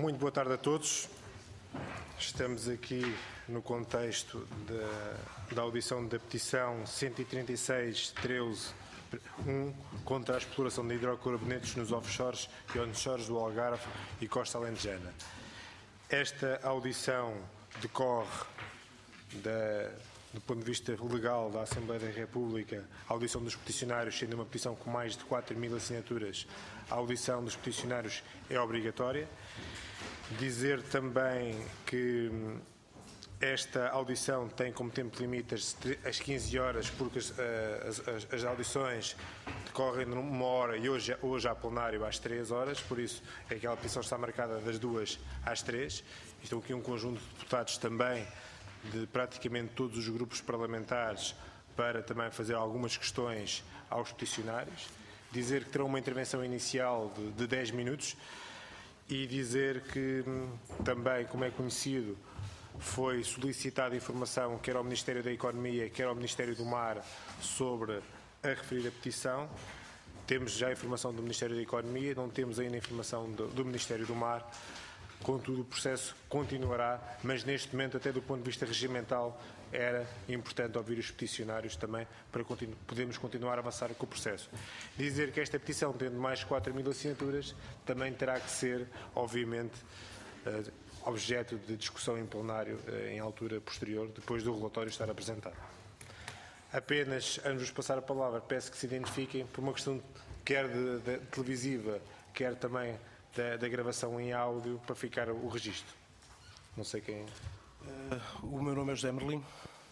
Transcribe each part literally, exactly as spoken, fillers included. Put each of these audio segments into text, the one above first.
Muito boa tarde a todos. Estamos aqui no contexto da, da audição da petição cento e trinta e seis treze um contra a exploração de hidrocarbonetos nos offshores e onshores do Algarve e Costa Alentejana. Esta audição decorre da, do ponto de vista legal da Assembleia da República, a audição dos peticionários, sendo uma petição com mais de quatro mil assinaturas, a audição dos peticionários é obrigatória. Dizer também que esta audição tem como tempo limite as quinze horas, porque as, as, as audições decorrem numa hora e hoje, hoje há plenário às três horas, por isso é que a petição está marcada das duas às três. Estão aqui um conjunto de deputados também de praticamente todos os grupos parlamentares para também fazer algumas questões aos peticionários. Dizer que terão uma intervenção inicial de, de dez minutos. E dizer que também, como é conhecido, foi solicitada informação quer ao Ministério da Economia, quer ao Ministério do Mar sobre a referida petição. Temos já a informação do Ministério da Economia, não temos ainda a informação do, do Ministério do Mar. Contudo, o processo continuará, mas neste momento, até do ponto de vista regimental, era importante ouvir os peticionários também para continu podermos continuar a avançar com o processo. Dizer que esta petição, tendo mais de quatro mil assinaturas, também terá que ser, obviamente, uh, objeto de discussão em plenário uh, em altura posterior, depois do relatório estar apresentado. Apenas, antes de vos passar a palavra, peço que se identifiquem por uma questão quer de, de televisiva, quer também da, da gravação em áudio, para ficar o registro. Não sei quem... Uh, o meu nome é José Merlin.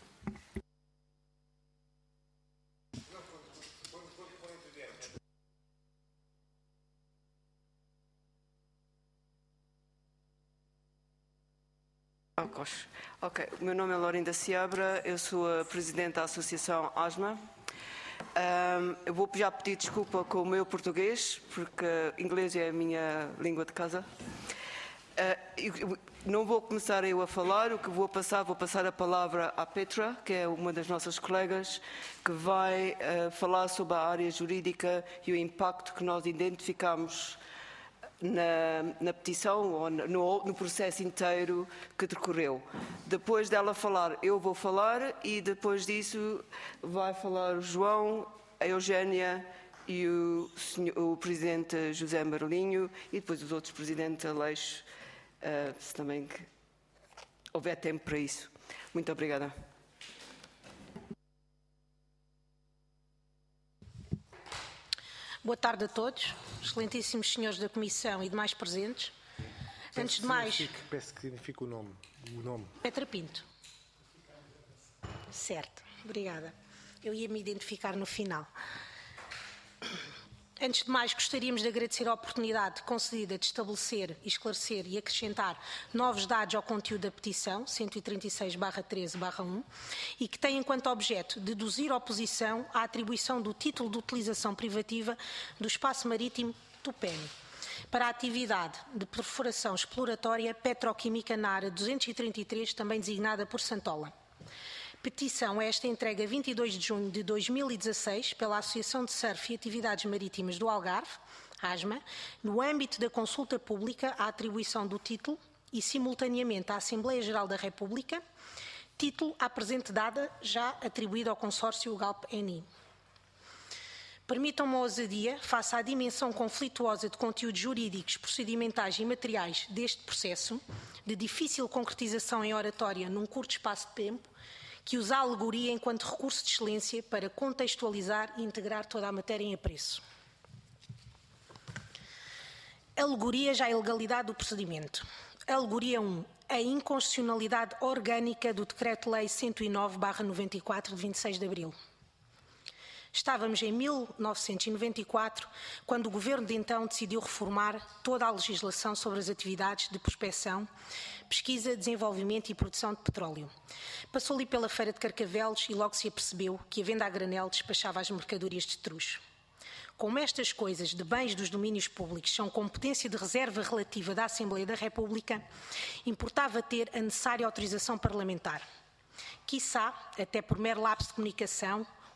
Ok, o meu nome é Laurinda Seabra, eu sou a Presidente da Associação ASMA. Um, eu vou já pedir desculpa com o meu português, porque inglês é a minha língua de casa. Uh, eu, não vou começar eu a falar, o que vou passar, vou passar a palavra à Petra, que é uma das nossas colegas, que vai uh, falar sobre a área jurídica e o impacto que nós identificamos na, na petição ou no, no processo inteiro que decorreu. Depois dela falar, eu vou falar e depois disso vai falar o João, a Eugénia e o, senhor, o Presidente José Marlinho e depois os outros Presidentes Aleixo, uh, se também que houver tempo para isso. Muito obrigada. Boa tarde a todos, excelentíssimos senhores da Comissão e demais presentes. Antes de mais... Peço que signifique o nome. O nome. Petra Pinto. Certo, obrigada. Eu ia me identificar no final. Antes de mais, gostaríamos de agradecer a oportunidade concedida de estabelecer, esclarecer e acrescentar novos dados ao conteúdo da petição cento e trinta e seis barra treze barra um e que tem enquanto objeto deduzir oposição à atribuição do título de utilização privativa do espaço marítimo Tupéni para a atividade de perfuração exploratória petroquímica na área duzentos e trinta e três, também designada por Santola. Petição esta entregue a vinte e dois de junho de dois mil e dezasseis pela Associação de Surf e Atividades Marítimas do Algarve, ASMA, no âmbito da consulta pública à atribuição do título e, simultaneamente, à Assembleia Geral da República, título à presente data já atribuído ao consórcio Galp-Eni. I. Permitam-me a ousadia, face à dimensão conflituosa de conteúdos jurídicos, procedimentais e materiais deste processo, de difícil concretização em oratória num curto espaço de tempo, que usa a alegoria enquanto recurso de excelência para contextualizar e integrar toda a matéria em apreço. Alegoria já a ilegalidade do procedimento. Alegoria um. A inconstitucionalidade orgânica do Decreto-Lei cento e nove barra noventa e quatro, de vinte e seis de abril. Estávamos em mil novecentos e noventa e quatro, quando o Governo de então decidiu reformar toda a legislação sobre as atividades de prospecção, pesquisa, desenvolvimento e produção de petróleo. Passou ali pela Feira de Carcavelos e logo se apercebeu que a venda a granel despachava as mercadorias de trucho. Como estas coisas de bens dos domínios públicos são competência de reserva relativa da Assembleia da República, importava ter a necessária autorização parlamentar. Quiçá, até por mero lapso de comunicação,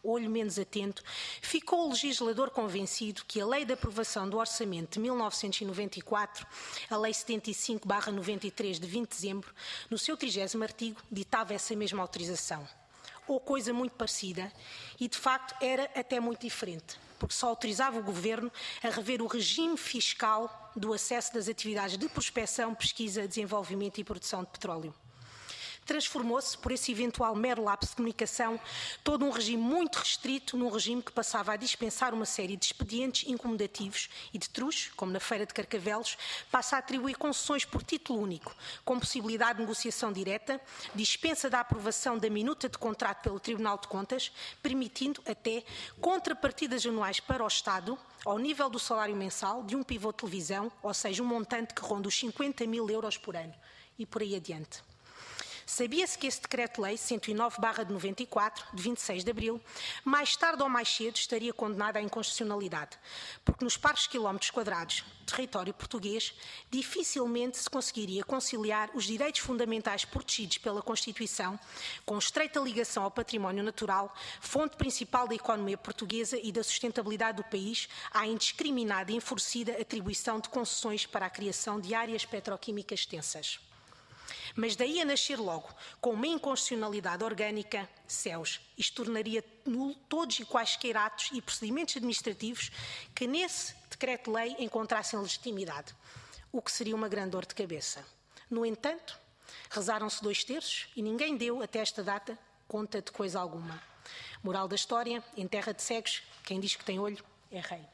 olho menos atento, ficou o legislador convencido que a Lei de Aprovação do Orçamento de mil novecentos e noventa e quatro, a Lei setenta e cinco barra noventa e três de vinte de dezembro, no seu trigésimo artigo, ditava essa mesma autorização. Ou coisa muito parecida, e de facto era até muito diferente, porque só autorizava o Governo a rever o regime fiscal do acesso das atividades de prospecção, pesquisa, desenvolvimento e produção de petróleo. Transformou-se, por esse eventual mero lapso de comunicação, todo um regime muito restrito num regime que passava a dispensar uma série de expedientes incomodativos e de truques, como na Feira de Carcavelos, passa a atribuir concessões por título único, com possibilidade de negociação direta, dispensa da aprovação da minuta de contrato pelo Tribunal de Contas, permitindo até contrapartidas anuais para o Estado, ao nível do salário mensal de um pivô de televisão, ou seja, um montante que ronda os cinquenta mil euros por ano, e por aí adiante. Sabia-se que esse Decreto-Lei cento e nove barra noventa e quatro, de vinte e seis de abril, mais tarde ou mais cedo estaria condenado à inconstitucionalidade, porque nos pares quilómetros quadrados de território português dificilmente se conseguiria conciliar os direitos fundamentais protegidos pela Constituição com estreita ligação ao património natural, fonte principal da economia portuguesa e da sustentabilidade do país, à indiscriminada e enfurecida atribuição de concessões para a criação de áreas petroquímicas extensas. Mas daí a nascer logo, com uma inconstitucionalidade orgânica, céus, isto tornaria nulo todos e quaisquer atos e procedimentos administrativos que nesse decreto-lei encontrassem legitimidade, o que seria uma grande dor de cabeça. No entanto, rezaram-se dois terços e ninguém deu, até esta data, conta de coisa alguma. Moral da história, em terra de cegos, quem diz que tem olho é rei.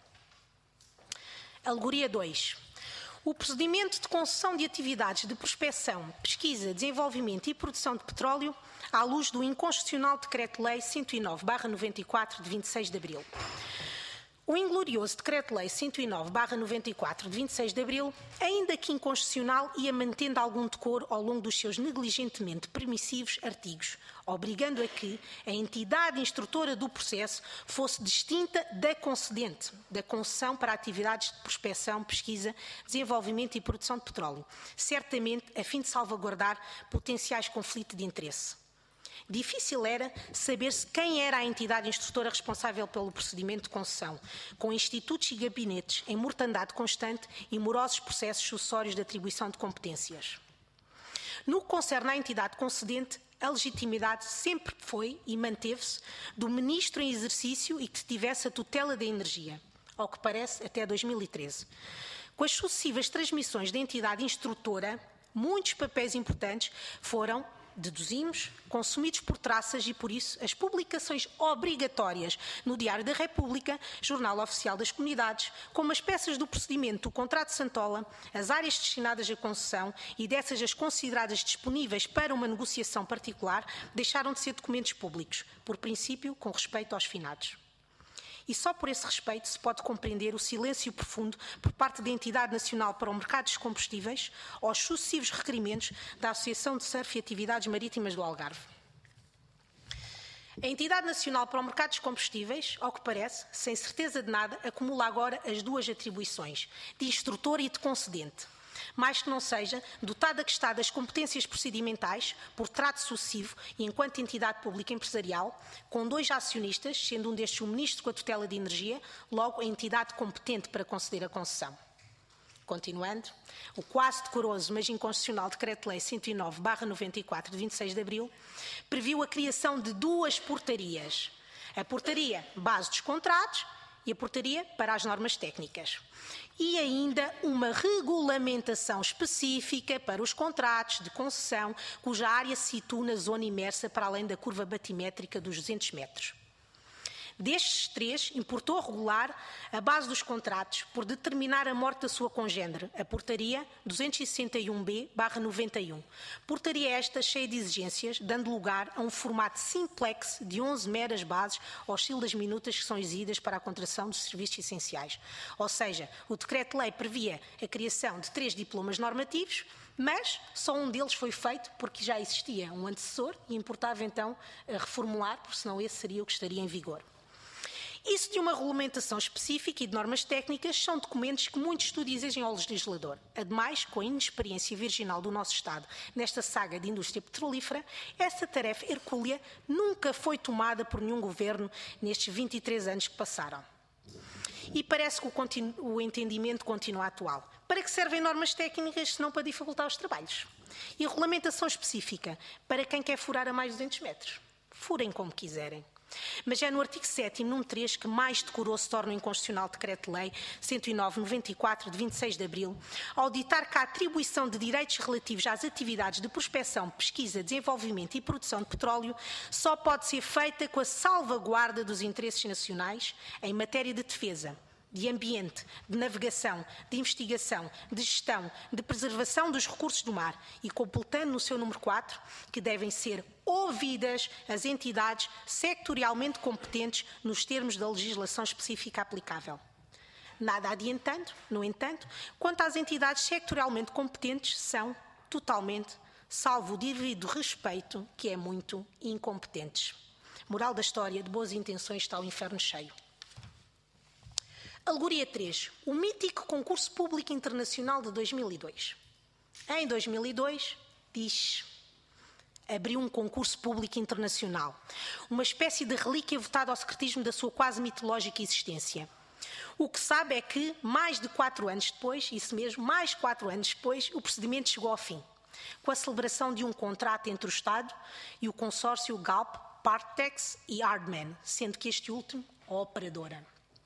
Alegoria dois. O procedimento de concessão de atividades de prospecção, pesquisa, desenvolvimento e produção de petróleo à luz do inconstitucional Decreto-Lei cento e nove barra noventa e quatro de vinte e seis de abril. O inglorioso Decreto-Lei cento e nove barra noventa e quatro de vinte e seis de abril, ainda que inconstitucional, ia mantendo algum decoro ao longo dos seus negligentemente permissivos artigos, obrigando a que a entidade instrutora do processo fosse distinta da concedente, da concessão para atividades de prospecção, pesquisa, desenvolvimento e produção de petróleo, certamente a fim de salvaguardar potenciais conflitos de interesse. Difícil era saber-se quem era a entidade instrutora responsável pelo procedimento de concessão, com institutos e gabinetes em mortandade constante e morosos processos sucessórios de atribuição de competências. No que concerne à entidade concedente, a legitimidade sempre foi e manteve-se do ministro em exercício e que tivesse a tutela da energia, ao que parece até dois mil e treze. Com as sucessivas transmissões da entidade instrutora, muitos papéis importantes foram, deduzimos, consumidos por traças e, por isso, as publicações obrigatórias no Diário da República, Jornal Oficial das Comunidades, como as peças do procedimento do contrato de Santola, as áreas destinadas à concessão e dessas as consideradas disponíveis para uma negociação particular, deixaram de ser documentos públicos, por princípio, com respeito aos finados. E só por esse respeito se pode compreender o silêncio profundo por parte da Entidade Nacional para o Mercado dos Combustíveis aos sucessivos requerimentos da Associação de Surf e Atividades Marítimas do Algarve. A Entidade Nacional para o Mercado dos Combustíveis, ao que parece, sem certeza de nada, acumula agora as duas atribuições, de instrutor e de concedente. Mais que não seja, dotada que está das competências procedimentais, por trato sucessivo e enquanto entidade pública empresarial, com dois acionistas, sendo um destes o Ministro com a tutela de energia, logo a entidade competente para conceder a concessão. Continuando, o quase decoroso, mas inconstitucional Decreto-Lei cento e nove barra noventa e quatro de vinte e seis de abril previu a criação de duas portarias. A portaria base dos contratos e a portaria para as normas técnicas. E ainda uma regulamentação específica para os contratos de concessão, cuja área se situa na zona imersa para além da curva batimétrica dos duzentos metros. Destes três, importou regular a base dos contratos por determinar a morte da sua congênere, a portaria duzentos e sessenta e um B barra noventa e um. Portaria esta cheia de exigências, dando lugar a um formato simplex de onze meras bases aos sílabas minutas que são exigidas para a contratação dos serviços essenciais. Ou seja, o Decreto-Lei previa a criação de três diplomas normativos, mas só um deles foi feito porque já existia um antecessor e importava então reformular, porque senão esse seria o que estaria em vigor. Isso de uma regulamentação específica e de normas técnicas são documentos que muito estudo exigem ao legislador. Ademais, com a inexperiência virginal do nosso Estado nesta saga de indústria petrolífera, essa tarefa hercúlea nunca foi tomada por nenhum governo nestes vinte e três anos que passaram. E parece que o, o entendimento continua atual. Para que servem normas técnicas se não para dificultar os trabalhos? E regulamentação específica para quem quer furar a mais de duzentos metros? Furem como quiserem. Mas é no artigo sétimo, número três, que mais decoroso se torna o inconstitucional Decreto-Lei cento e nove barra noventa e quatro, de vinte e seis de abril, ao ditar que a atribuição de direitos relativos às atividades de prospecção, pesquisa, desenvolvimento e produção de petróleo só pode ser feita com a salvaguarda dos interesses nacionais em matéria de defesa, de ambiente, de navegação, de investigação, de gestão, de preservação dos recursos do mar e completando no seu número quatro que devem ser ouvidas as entidades sectorialmente competentes nos termos da legislação específica aplicável. Nada adiantando, no entanto, quanto às entidades sectorialmente competentes são totalmente, salvo o devido respeito, que é muito, incompetentes. Moral da história, de boas intenções está o inferno cheio. Alegoria três. O mítico concurso público internacional de dois mil e dois. Em dois mil e dois, diz, abriu um concurso público internacional, uma espécie de relíquia votada ao secretismo da sua quase mitológica existência. O que sabe é que, mais de quatro anos depois, isso mesmo, mais quatro anos depois, o procedimento chegou ao fim, com a celebração de um contrato entre o Estado e o consórcio Galp, Partex e Hardman, sendo que este último, a operadora.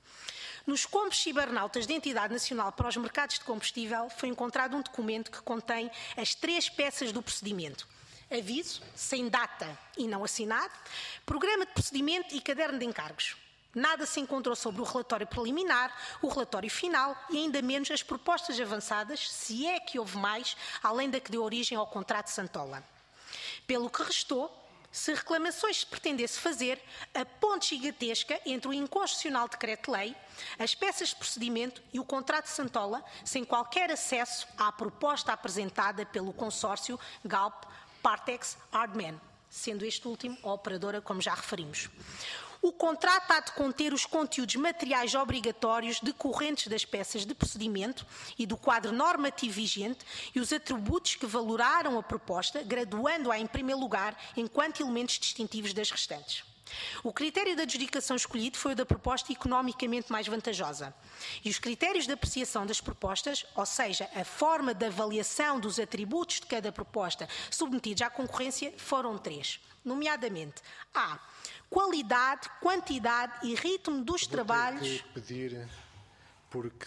Nos combos cibernautas da Entidade Nacional para os Mercados de Combustível foi encontrado um documento que contém as três peças do procedimento. Aviso, sem data e não assinado, programa de procedimento e caderno de encargos. Nada se encontrou sobre o relatório preliminar, o relatório final e ainda menos as propostas avançadas, se é que houve mais, além da que deu origem ao contrato Santola. Pelo que restou, se reclamações se pretendesse fazer, a ponte gigantesca entre o inconstitucional decreto-lei, as peças de procedimento e o contrato de Santola, sem qualquer acesso à proposta apresentada pelo consórcio Galp, Partex, Hardman, sendo este último a operadora, como já referimos. O contrato há de conter os conteúdos materiais obrigatórios decorrentes das peças de procedimento e do quadro normativo vigente e os atributos que valoraram a proposta, graduando-a em primeiro lugar enquanto elementos distintivos das restantes. O critério de adjudicação escolhido foi o da proposta economicamente mais vantajosa. E os critérios de apreciação das propostas, ou seja, a forma de avaliação dos atributos de cada proposta submetidos à concorrência, foram três. Nomeadamente, A. Qualidade, quantidade e ritmo dos Vou trabalhos... ter que pedir, porque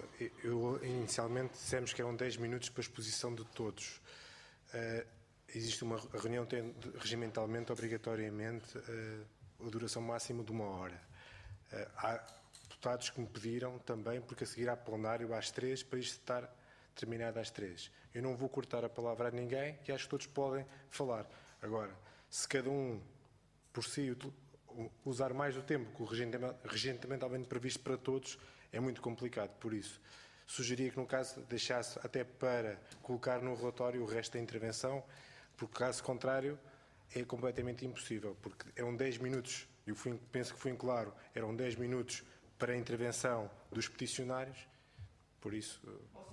eu, inicialmente dissemos que eram dez minutos para a exposição de todos. Uh, existe uma a reunião tem regimentalmente, obrigatoriamente, uh, a duração máxima de uma hora. Uh, há deputados que me pediram também, porque a seguir há plenário às três, para isto estar terminado às três. Eu não vou cortar a palavra a ninguém e acho que todos podem falar. Agora, se cada um por si usar mais do tempo que o regimentalmente previsto para todos, é muito complicado. Por isso, sugeria que, no caso, deixasse até para colocar no relatório o resto da intervenção, porque, caso contrário, é completamente impossível, porque eram dez minutos, eu fui, penso que fui claro, eram dez minutos para a intervenção dos peticionários, por isso...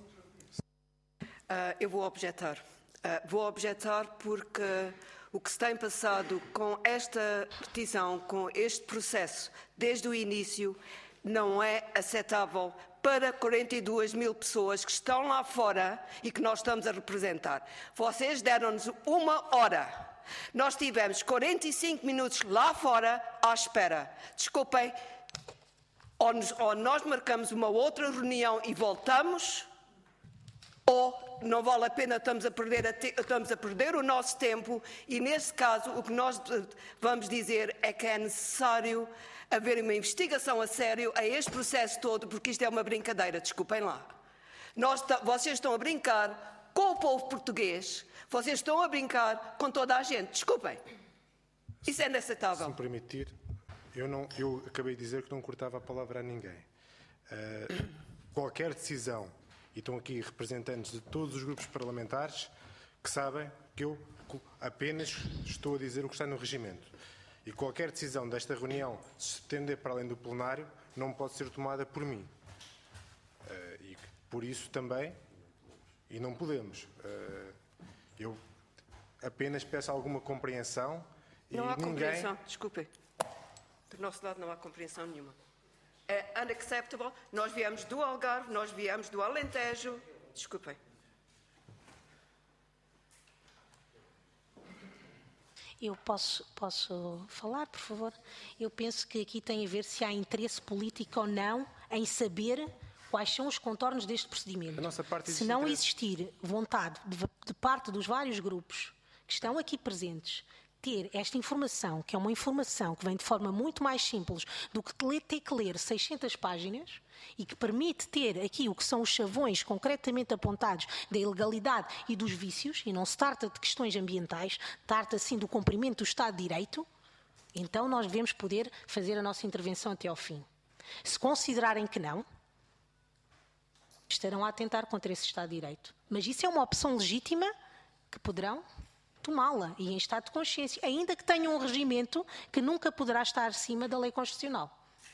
Uh, eu vou objetar. Uh, vou objetar porque... O que se tem passado com esta petição, com este processo, desde o início, não é aceitável para quarenta e duas mil pessoas que estão lá fora e que nós estamos a representar. Vocês deram-nos uma hora. Nós tivemos quarenta e cinco minutos lá fora à espera. Desculpem, ou, nos, ou nós marcamos uma outra reunião e voltamos, ou não vale a pena, estamos a, perder a te, estamos a perder o nosso tempo e, nesse caso, o que nós vamos dizer é que é necessário haver uma investigação a sério a este processo todo, porque isto é uma brincadeira, desculpem lá. Nós, vocês estão a brincar com o povo português, vocês estão a brincar com toda a gente, desculpem. Isso é inaceitável. Se me permitir, eu, não, eu acabei de dizer que não cortava a palavra a ninguém. Uh, qualquer decisão, e estão aqui representantes de todos os grupos parlamentares que sabem que eu apenas estou a dizer o que está no regimento. E qualquer decisão desta reunião se estender para além do plenário não pode ser tomada por mim. Uh, e por isso também, e não podemos. Uh, eu apenas peço alguma compreensão. Não e há ninguém... compreensão, desculpe. Do nosso lado não há compreensão nenhuma. É unacceptable. Nós viemos do Algarve, nós viemos do Alentejo. Desculpem. Eu posso, posso falar, por favor? Eu penso que aqui tem a ver se há interesse político ou não em saber quais são os contornos deste procedimento. A nossa parte se não interesse. existir vontade de, de parte dos vários grupos que estão aqui presentes ter esta informação, que é uma informação que vem de forma muito mais simples do que ter que ler seiscentas páginas e que permite ter aqui o que são os chavões concretamente apontados da ilegalidade e dos vícios, e não se trata de questões ambientais, trata sim do cumprimento do Estado de Direito, então nós devemos poder fazer a nossa intervenção até ao fim. Se considerarem que não, estarão a atentar contra esse Estado de Direito. Mas isso é uma opção legítima que poderão tomá-la e em estado de consciência, ainda que tenham um regimento que nunca poderá estar acima da lei constitucional.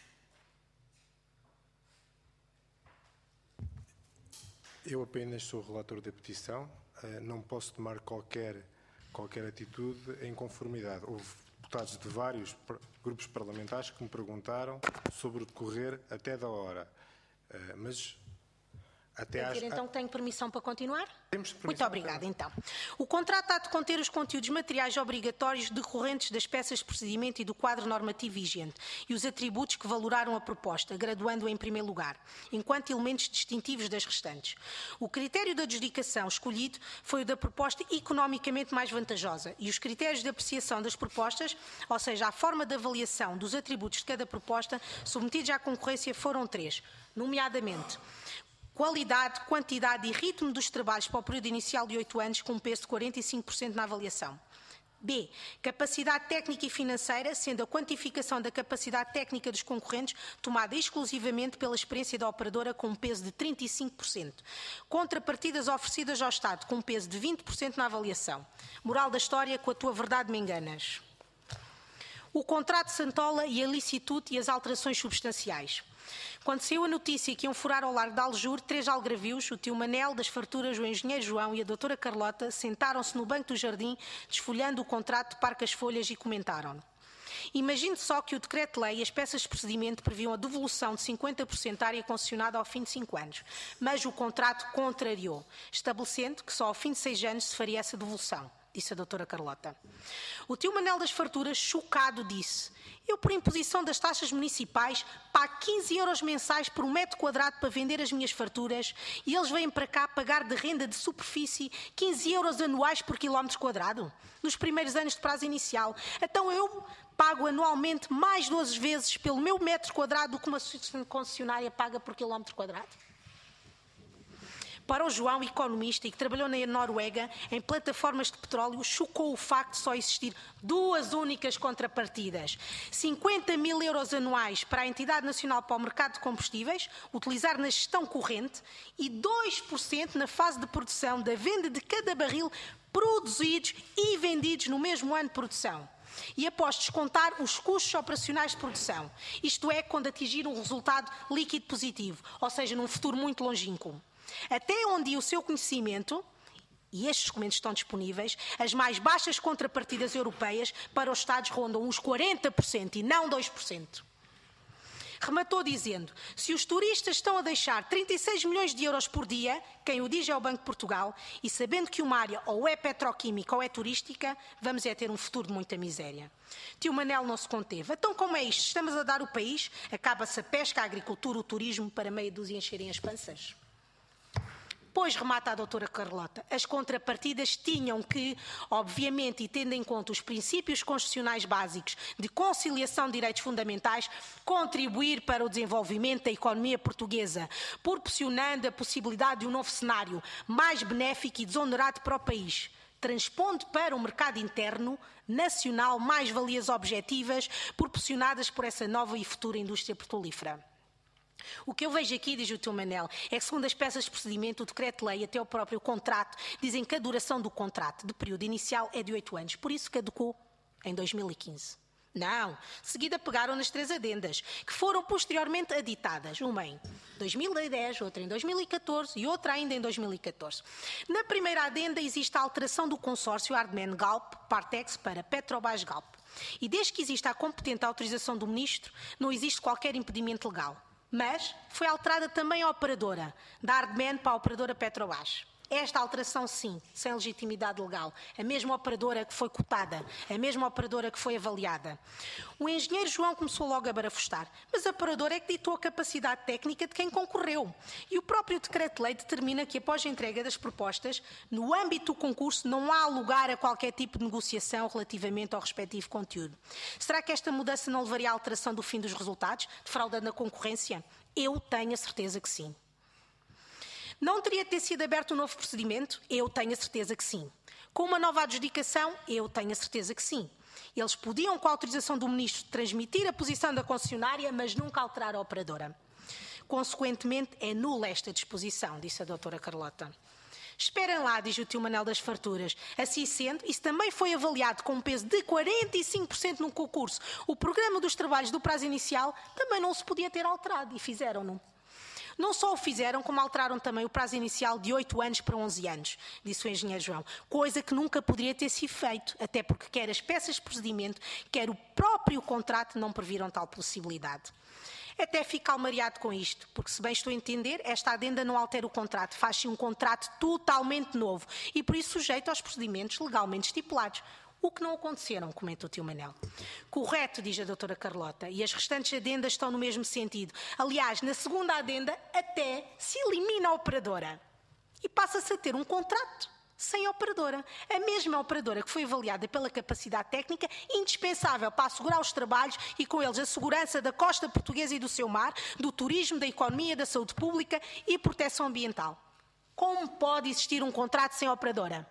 Eu apenas sou relator da petição, não posso tomar qualquer, qualquer atitude em conformidade. Houve deputados de vários grupos parlamentares que me perguntaram sobre o decorrer até da hora, mas... Até Quer dizer, então que tenho permissão para continuar? Temos permissão. Muito obrigada, então. O contrato há de conter os conteúdos materiais obrigatórios decorrentes das peças de procedimento e do quadro normativo vigente e os atributos que valoraram a proposta, graduando-a em primeiro lugar, enquanto elementos distintivos das restantes. O critério de adjudicação escolhido foi o da proposta economicamente mais vantajosa e os critérios de apreciação das propostas, ou seja, a forma de avaliação dos atributos de cada proposta submetidos à concorrência foram três, nomeadamente qualidade, quantidade e ritmo dos trabalhos para o período inicial de oito anos, com um peso de quarenta e cinco por cento na avaliação. B. Capacidade técnica e financeira, sendo a quantificação da capacidade técnica dos concorrentes tomada exclusivamente pela experiência da operadora, com um peso de trinta e cinco por cento. Contrapartidas oferecidas ao Estado, com um peso de vinte por cento na avaliação. Moral da história: com a tua verdade me enganas. O contrato de Santola e a licitude e as alterações substanciais. Quando saiu a notícia que iam furar ao Largo de Aljur, três algarvios, o tio Manel, das Farturas, o engenheiro João e a doutora Carlota, sentaram-se no banco do jardim, desfolhando o contrato de Parque as Folhas e comentaram-no. Imagine só que o decreto-lei e as peças de procedimento previam a devolução de cinquenta por cento da área concessionada ao fim de cinco anos, mas o contrato contrariou, estabelecendo que só ao fim de seis anos se faria essa devolução, disse a doutora Carlota. O tio Manel das Farturas, chocado, disse: eu, por imposição das taxas municipais, pago quinze euros mensais por um metro quadrado para vender as minhas farturas e eles vêm para cá pagar de renda de superfície quinze euros anuais por quilómetro quadrado, nos primeiros anos de prazo inicial. Então eu pago anualmente mais doze vezes pelo meu metro quadrado do que uma concessionária paga por quilómetro quadrado. Para o João, economista e que trabalhou na Noruega em plataformas de petróleo, chocou o facto de só existir duas únicas contrapartidas. cinquenta mil euros anuais para a Entidade Nacional para o Mercado de Combustíveis, utilizar na gestão corrente, e dois por cento na fase de produção da venda de cada barril produzidos e vendidos no mesmo ano de produção. E após descontar os custos operacionais de produção, isto é, quando atingir um resultado líquido positivo, ou seja, num futuro muito longínquo. Até onde ia o seu conhecimento, e estes documentos estão disponíveis, as mais baixas contrapartidas europeias para os Estados rondam uns quarenta por cento e não dois por cento. Rematou dizendo: se os turistas estão a deixar trinta e seis milhões de euros por dia, quem o diz é o Banco de Portugal, e sabendo que uma área ou é petroquímica ou é turística, vamos é ter um futuro de muita miséria. Tio Manel não se conteve. Então como é isto? Estamos a dar o país? Acaba-se a pesca, a agricultura, o turismo para meia dúzia encherem as panças? Pois, remata a doutora Carlota, as contrapartidas tinham que, obviamente, e tendo em conta os princípios constitucionais básicos de conciliação de direitos fundamentais, contribuir para o desenvolvimento da economia portuguesa, proporcionando a possibilidade de um novo cenário mais benéfico e desonerado para o país, transpondo para o mercado interno nacional mais-valias objetivas proporcionadas por essa nova e futura indústria petrolífera. O que eu vejo aqui, diz o tio Manel, é que, segundo as peças de procedimento, o decreto-lei e até o próprio contrato dizem que a duração do contrato de período inicial é de oito anos. Por isso caducou em dois mil e quinze. Não. De seguida pegaram nas três adendas, que foram posteriormente aditadas. Uma em dois mil e dez, outra em dois mil e catorze e outra ainda em dois mil e catorze. Na primeira adenda existe a alteração do consórcio Ardmen-Galp-Partex para Petrobras-Galp. E desde que existe a competente autorização do Ministro, não existe qualquer impedimento legal. Mas foi alterada também a operadora, da Ardmen para a operadora Petrobras. Esta alteração, sim, sem legitimidade legal. A mesma operadora que foi cotada, a mesma operadora que foi avaliada. O engenheiro João começou logo a barafustar, mas a operadora é que ditou a capacidade técnica de quem concorreu. E o próprio decreto-lei determina que, após a entrega das propostas, no âmbito do concurso não há lugar a qualquer tipo de negociação relativamente ao respectivo conteúdo. Será que esta mudança não levaria à alteração do fim dos resultados, defraudando a concorrência? Eu tenho a certeza que sim. Não teria de ter sido aberto um novo procedimento? Eu tenho a certeza que sim. Com uma nova adjudicação? Eu tenho a certeza que sim. Eles podiam, com a autorização do Ministro, transmitir a posição da concessionária, mas nunca alterar a operadora. Consequentemente, é nula esta disposição, disse a doutora Carlota. Esperem lá, diz o tio Manel das Farturas. Assim sendo, isso também foi avaliado com um peso de quarenta e cinco por cento no concurso. O programa dos trabalhos do prazo inicial também não se podia ter alterado, e fizeram-no. Não só o fizeram, como alteraram também o prazo inicial de oito anos para onze anos, disse o engenheiro João, coisa que nunca poderia ter sido feito, até porque quer as peças de procedimento, quer o próprio contrato não previram tal possibilidade. Até fico calmariado com isto, porque se bem estou a entender, esta adenda não altera o contrato, faz-se um contrato totalmente novo e por isso sujeito aos procedimentos legalmente estipulados. O que não aconteceram, comenta o tio Manel. Correto, diz a doutora Carlota, e as restantes adendas estão no mesmo sentido. Aliás, na segunda adenda até se elimina a operadora e passa-se a ter um contrato sem operadora. A mesma operadora que foi avaliada pela capacidade técnica indispensável para assegurar os trabalhos e com eles a segurança da costa portuguesa e do seu mar, do turismo, da economia, da saúde pública e proteção ambiental. Como pode existir um contrato sem operadora?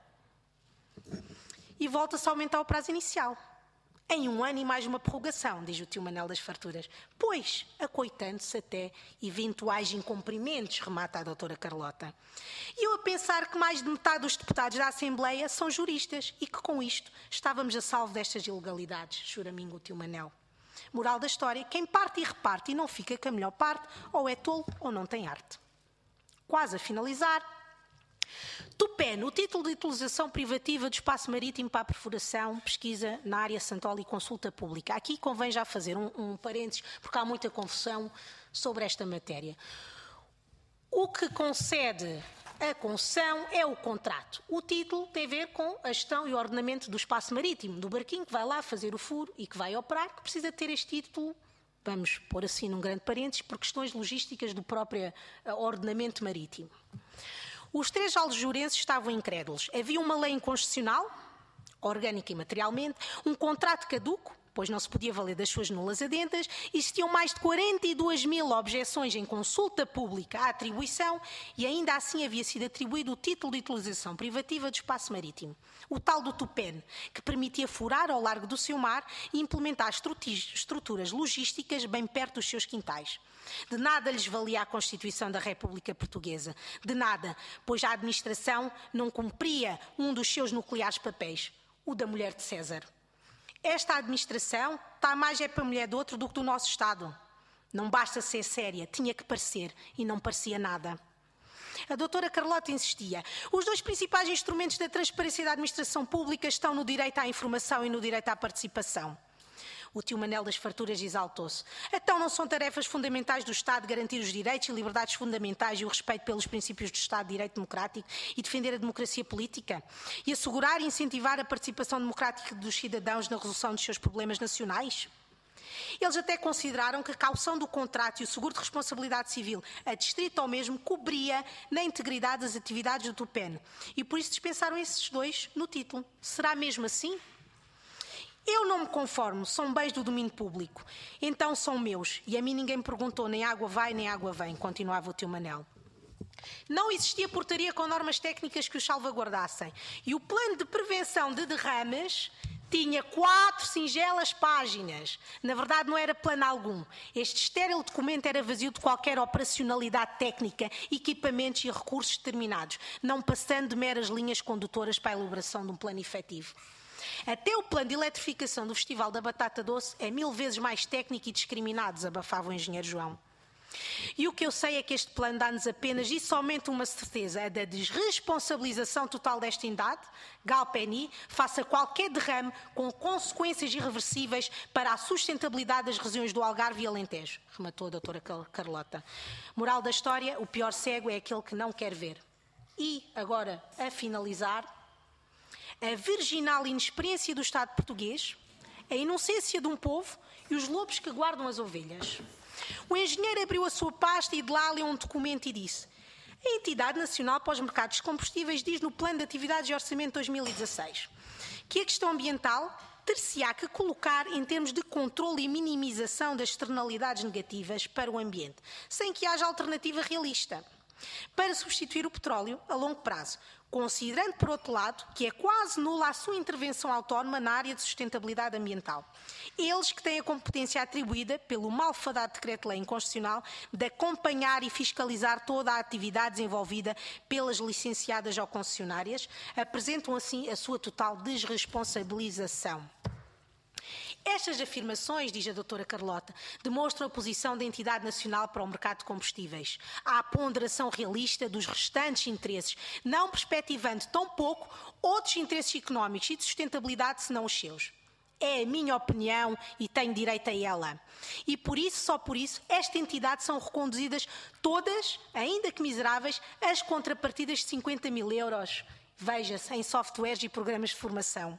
E volta-se a aumentar o prazo inicial. Em um ano e mais uma prorrogação, diz o tio Manel das Farturas. Pois, acoitando-se até eventuais incumprimentos, remata a doutora Carlota. E eu a pensar que mais de metade dos deputados da Assembleia são juristas e que com isto estávamos a salvo destas ilegalidades, choramingo o tio Manel. Moral da história, quem parte e reparte e não fica com a melhor parte, ou é tolo ou não tem arte. Quase a finalizar, Tupen, o título de utilização privativa do espaço marítimo para a perfuração, pesquisa na área Santol e consulta pública. Aqui convém já fazer um, um parênteses, porque há muita confusão sobre esta matéria. O que concede a concessão é o contrato. O título tem a ver com a gestão e o ordenamento do espaço marítimo, do barquinho que vai lá fazer o furo e que vai operar, que precisa ter este título, vamos pôr assim num grande parênteses, por questões logísticas do próprio ordenamento marítimo. Os três algejurenses estavam incrédulos. Havia uma lei inconstitucional, orgânica e materialmente, um contrato caduco, pois não se podia valer das suas nulas adendas, existiam mais de quarenta e duas mil objeções em consulta pública à atribuição e ainda assim havia sido atribuído o título de utilização privativa do espaço marítimo, o tal do Tupen, que permitia furar ao largo do seu mar e implementar estruturas logísticas bem perto dos seus quintais. De nada lhes valia a Constituição da República Portuguesa. De nada, pois a administração não cumpria um dos seus nucleares papéis, o da mulher de César. Esta administração está mais é para a mulher do outro do que do nosso Estado. Não basta ser séria, tinha que parecer, e não parecia nada. A doutora Carlota insistia. Os dois principais instrumentos da transparência da administração pública estão no direito à informação e no direito à participação. O tio Manel das Farturas exaltou-se. Então não são tarefas fundamentais do Estado garantir os direitos e liberdades fundamentais e o respeito pelos princípios do Estado de Direito Democrático e defender a democracia política? E assegurar e incentivar a participação democrática dos cidadãos na resolução dos seus problemas nacionais? Eles até consideraram que a caução do contrato e o seguro de responsabilidade civil, adstrito ao mesmo, cobria na integridade das atividades do Tupen. E por isso dispensaram esses dois no título. Será mesmo assim? Eu não me conformo, são bens do domínio público, então são meus, e a mim ninguém me perguntou, nem água vai, nem água vem, continuava o tio Manel. Não existia portaria com normas técnicas que os salvaguardassem, e o plano de prevenção de derrames tinha quatro singelas páginas. Na verdade não era plano algum. Este estéril documento era vazio de qualquer operacionalidade técnica, equipamentos e recursos determinados, não passando de meras linhas condutoras para a elaboração de um plano efetivo. Até o plano de eletrificação do Festival da Batata Doce é mil vezes mais técnico e discriminado, desabafava o engenheiro João. E o que eu sei é que este plano dá-nos apenas e somente uma certeza, a da desresponsabilização total desta entidade, Galpeni, face a qualquer derrame com consequências irreversíveis para a sustentabilidade das regiões do Algarve e Alentejo, rematou a doutora Carlota. Moral da história, o pior cego é aquele que não quer ver. E, agora, a finalizar, a virginal inexperiência do Estado português, a inocência de um povo e os lobos que guardam as ovelhas. O engenheiro abriu a sua pasta e de lá leu um documento e disse: a Entidade Nacional para os Mercados de Combustíveis diz no Plano de Atividades e Orçamento de dois mil e dezasseis que a questão ambiental ter-se-á que colocar em termos de controle e minimização das externalidades negativas para o ambiente, sem que haja alternativa realista, para substituir o petróleo a longo prazo, considerando, por outro lado, que é quase nula a sua intervenção autónoma na área de sustentabilidade ambiental. Eles que têm a competência atribuída pelo malfadado Decreto-Lei Inconstitucional de acompanhar e fiscalizar toda a atividade desenvolvida pelas licenciadas ou concessionárias, apresentam assim a sua total desresponsabilização. Estas afirmações, diz a doutora Carlota, demonstram a posição da Entidade Nacional para o Mercado de Combustíveis, à ponderação realista dos restantes interesses, não perspectivando tão pouco outros interesses económicos e de sustentabilidade senão os seus. É a minha opinião e tenho direito a ela. E por isso, só por isso, esta entidade são reconduzidas todas, ainda que miseráveis, as contrapartidas de cinquenta mil euros. Veja-se, em softwares e programas de formação.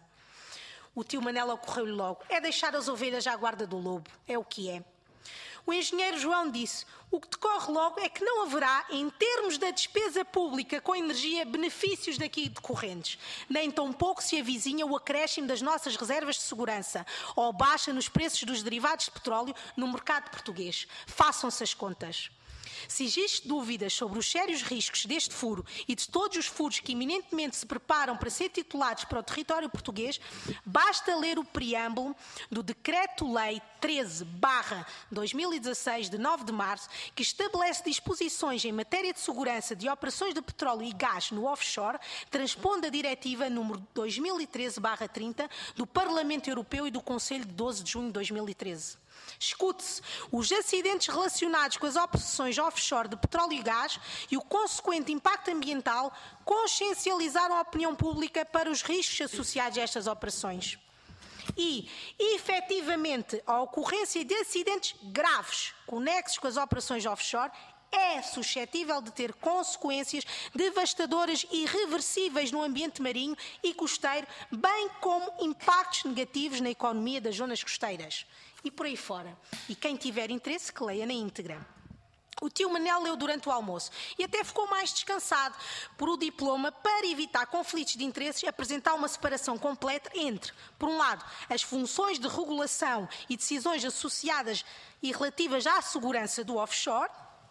O tio Manel ocorreu-lhe logo. É deixar as ovelhas à guarda do lobo. É o que é. O engenheiro João disse: o que decorre logo é que não haverá, em termos da despesa pública com energia, benefícios daqui decorrentes. Nem tampouco se avizinha o acréscimo das nossas reservas de segurança ou baixa nos preços dos derivados de petróleo no mercado português. Façam-se as contas. Se existem dúvidas sobre os sérios riscos deste furo e de todos os furos que iminentemente se preparam para ser titulados para o território português, basta ler o preâmbulo do Decreto-Lei treze barra dois mil e dezasseis, de nove de março, que estabelece disposições em matéria de segurança de operações de petróleo e gás no offshore, transpondo a Diretiva número dois mil e treze barra trinta do Parlamento Europeu e do Conselho de doze de junho de dois mil e treze. Escute-se, os acidentes relacionados com as operações offshore de petróleo e gás e o consequente impacto ambiental consciencializaram a opinião pública para os riscos associados a estas operações. E, efetivamente, a ocorrência de acidentes graves conexos com as operações offshore é suscetível de ter consequências devastadoras e irreversíveis no ambiente marinho e costeiro, bem como impactos negativos na economia das zonas costeiras. E por aí fora. E quem tiver interesse, que leia na íntegra. O tio Manel leu durante o almoço e até ficou mais descansado por o diploma para evitar conflitos de interesses, apresentar uma separação completa entre, por um lado, as funções de regulação e decisões associadas e relativas à segurança do offshore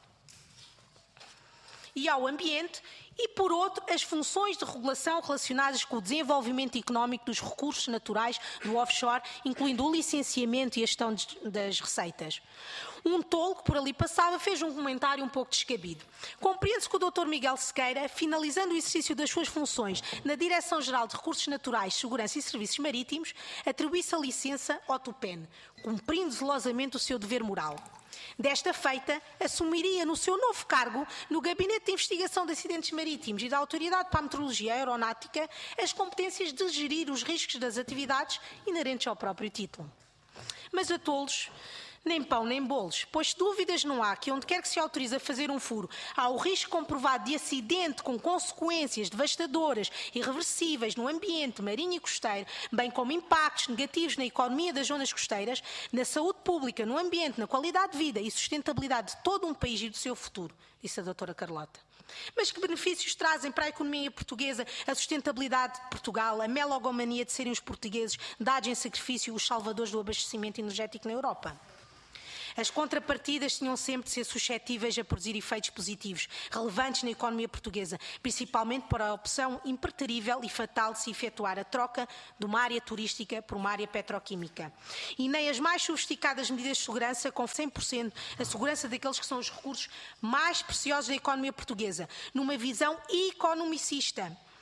e ao ambiente, e, por outro, as funções de regulação relacionadas com o desenvolvimento económico dos recursos naturais do offshore, incluindo o licenciamento e a gestão das receitas. Um tolo que por ali passava fez um comentário um pouco descabido. Compreende-se que o doutor Miguel Sequeira, finalizando o exercício das suas funções na Direção-Geral de Recursos Naturais, Segurança e Serviços Marítimos, atribuísse a licença ao Tupen, cumprindo zelosamente o seu dever moral. Desta feita, assumiria no seu novo cargo, no Gabinete de Investigação de Acidentes Marítimos e da Autoridade para a Meteorologia Aeronáutica, as competências de gerir os riscos das atividades inerentes ao próprio título. Mas a tolos, nem pão nem bolos, pois dúvidas não há que onde quer que se autorize a fazer um furo, há o risco comprovado de acidente com consequências devastadoras, irreversíveis no ambiente marinho e costeiro, bem como impactos negativos na economia das zonas costeiras, na saúde pública, no ambiente, na qualidade de vida e sustentabilidade de todo um país e do seu futuro, disse a doutora Carlota. Mas que benefícios trazem para a economia portuguesa a sustentabilidade de Portugal, a melogomania de serem os portugueses dados em sacrifício os salvadores do abastecimento energético na Europa? As contrapartidas tinham sempre de ser suscetíveis a produzir efeitos positivos, relevantes na economia portuguesa, principalmente para a opção impreterível e fatal de se efetuar a troca de uma área turística por uma área petroquímica. E nem as mais sofisticadas medidas de segurança, com cem por cento a segurança daqueles que são os recursos mais preciosos da economia portuguesa, numa visão economicista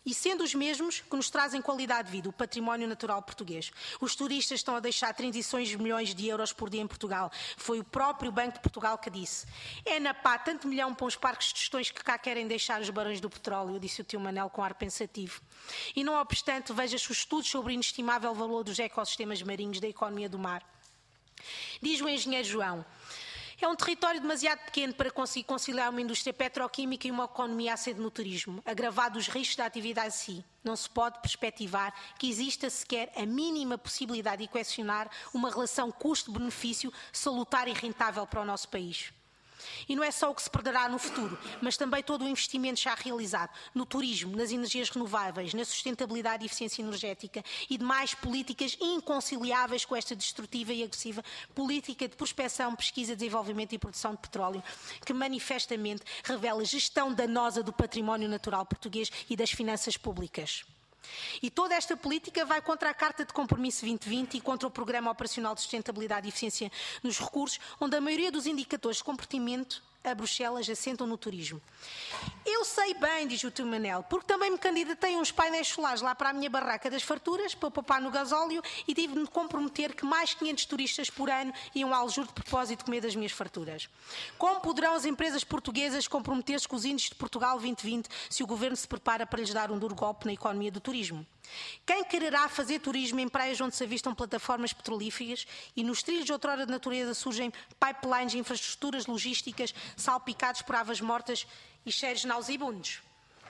e sendo os mesmos que nos trazem qualidade de vida, o património natural português. Os turistas estão a deixar trinta e seis milhões de euros por dia em Portugal. Foi o próprio Banco de Portugal que disse. É na pá, tanto milhão para os parques de gestões que cá querem deixar os barões do petróleo, disse o tio Manel com ar pensativo. E não obstante, veja-se os estudos sobre o inestimável valor dos ecossistemas marinhos da economia do mar. Diz o engenheiro João, é um território demasiado pequeno para conseguir conciliar uma indústria petroquímica e uma economia assente no turismo, agravado os riscos da atividade em si. Não se pode perspectivar que exista sequer a mínima possibilidade de equacionar uma relação custo-benefício salutar e rentável para o nosso país. E não é só o que se perderá no futuro, mas também todo o investimento já realizado no turismo, nas energias renováveis, na sustentabilidade e eficiência energética e demais políticas inconciliáveis com esta destrutiva e agressiva política de prospecção, pesquisa, desenvolvimento e produção de petróleo, que manifestamente revela gestão danosa do património natural português e das finanças públicas. E toda esta política vai contra a Carta de Compromisso vinte vinte e contra o Programa Operacional de Sustentabilidade e Eficiência nos Recursos, onde a maioria dos indicadores de comportamento a Bruxelas assentam no turismo. Eu sei bem, diz o tio Manel, porque também me candidatei uns painéis solares lá para a minha barraca das farturas, para poupar no gasóleo, e tive de me comprometer que mais quinhentos turistas por ano iam ao Aljur de propósito comer das minhas farturas. Como poderão as empresas portuguesas comprometer-se com os índices de Portugal vinte vinte se o Governo se prepara para lhes dar um duro golpe na economia do turismo? Quem quererá fazer turismo em praias onde se avistam plataformas petrolíferas e nos trilhos de outrora de natureza surgem pipelines e infraestruturas logísticas salpicados por avas mortas e cheiros nauseabundos?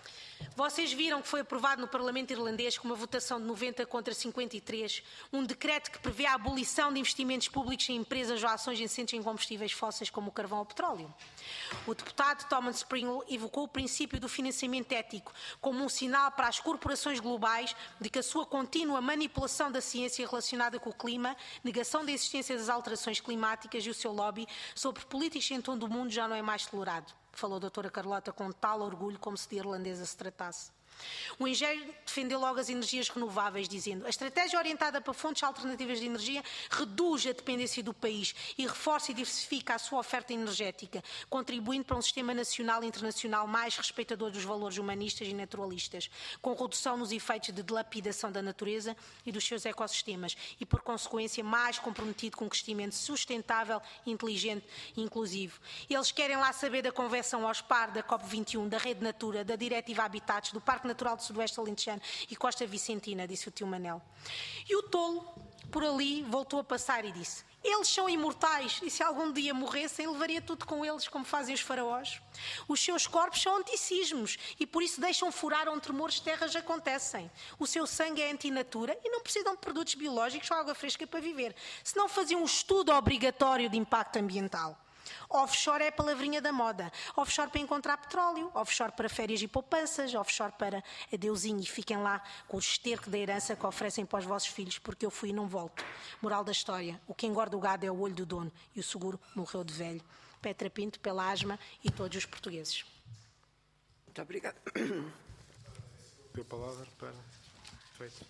Vocês viram que foi aprovado no Parlamento irlandês com uma votação de noventa contra cinquenta e três um decreto que prevê a abolição de investimentos públicos em empresas ou ações incêndios em combustíveis fósseis como o carvão ou o petróleo. O deputado Thomas Pringle evocou o princípio do financiamento ético como um sinal para as corporações globais de que a sua contínua manipulação da ciência relacionada com o clima, negação da existência das alterações climáticas e o seu lobby sobre políticos em todo o mundo já não é mais tolerado. Falou a doutora Carlota com tal orgulho como se de irlandesa se tratasse. O engenheiro defendeu logo as energias renováveis, dizendo a estratégia orientada para fontes alternativas de energia reduz a dependência do país e reforça e diversifica a sua oferta energética, contribuindo para um sistema nacional e internacional mais respeitador dos valores humanistas e naturalistas, com redução nos efeitos de dilapidação da natureza e dos seus ecossistemas e, por consequência, mais comprometido com um crescimento sustentável, inteligente e inclusivo. Eles querem lá saber da convenção aos par da COP vinte e um, da Rede Natura, da Diretiva Habitats, do Parque Natural do Sudoeste Alentejano e Costa Vicentina, disse o tio Manel. E o tolo, por ali, voltou a passar e disse eles são imortais e se algum dia morressem, levaria tudo com eles, como fazem os faraós. Os seus corpos são anticismos e por isso deixam furar onde tremores de terras acontecem. O seu sangue é antinatura e não precisam de produtos biológicos ou água fresca para viver. Senão faziam um estudo obrigatório de impacto ambiental. Offshore é a palavrinha da moda. Offshore para encontrar petróleo, offshore para férias e poupanças, offshore para adeusinho e fiquem lá com o esterco da herança que oferecem para os vossos filhos, porque eu fui e não volto. Moral da história, o que engorda o gado é o olho do dono e o seguro morreu de velho. Petra Pinto, pela Asma e todos os portugueses. Muito obrigada. A palavra para... Feito.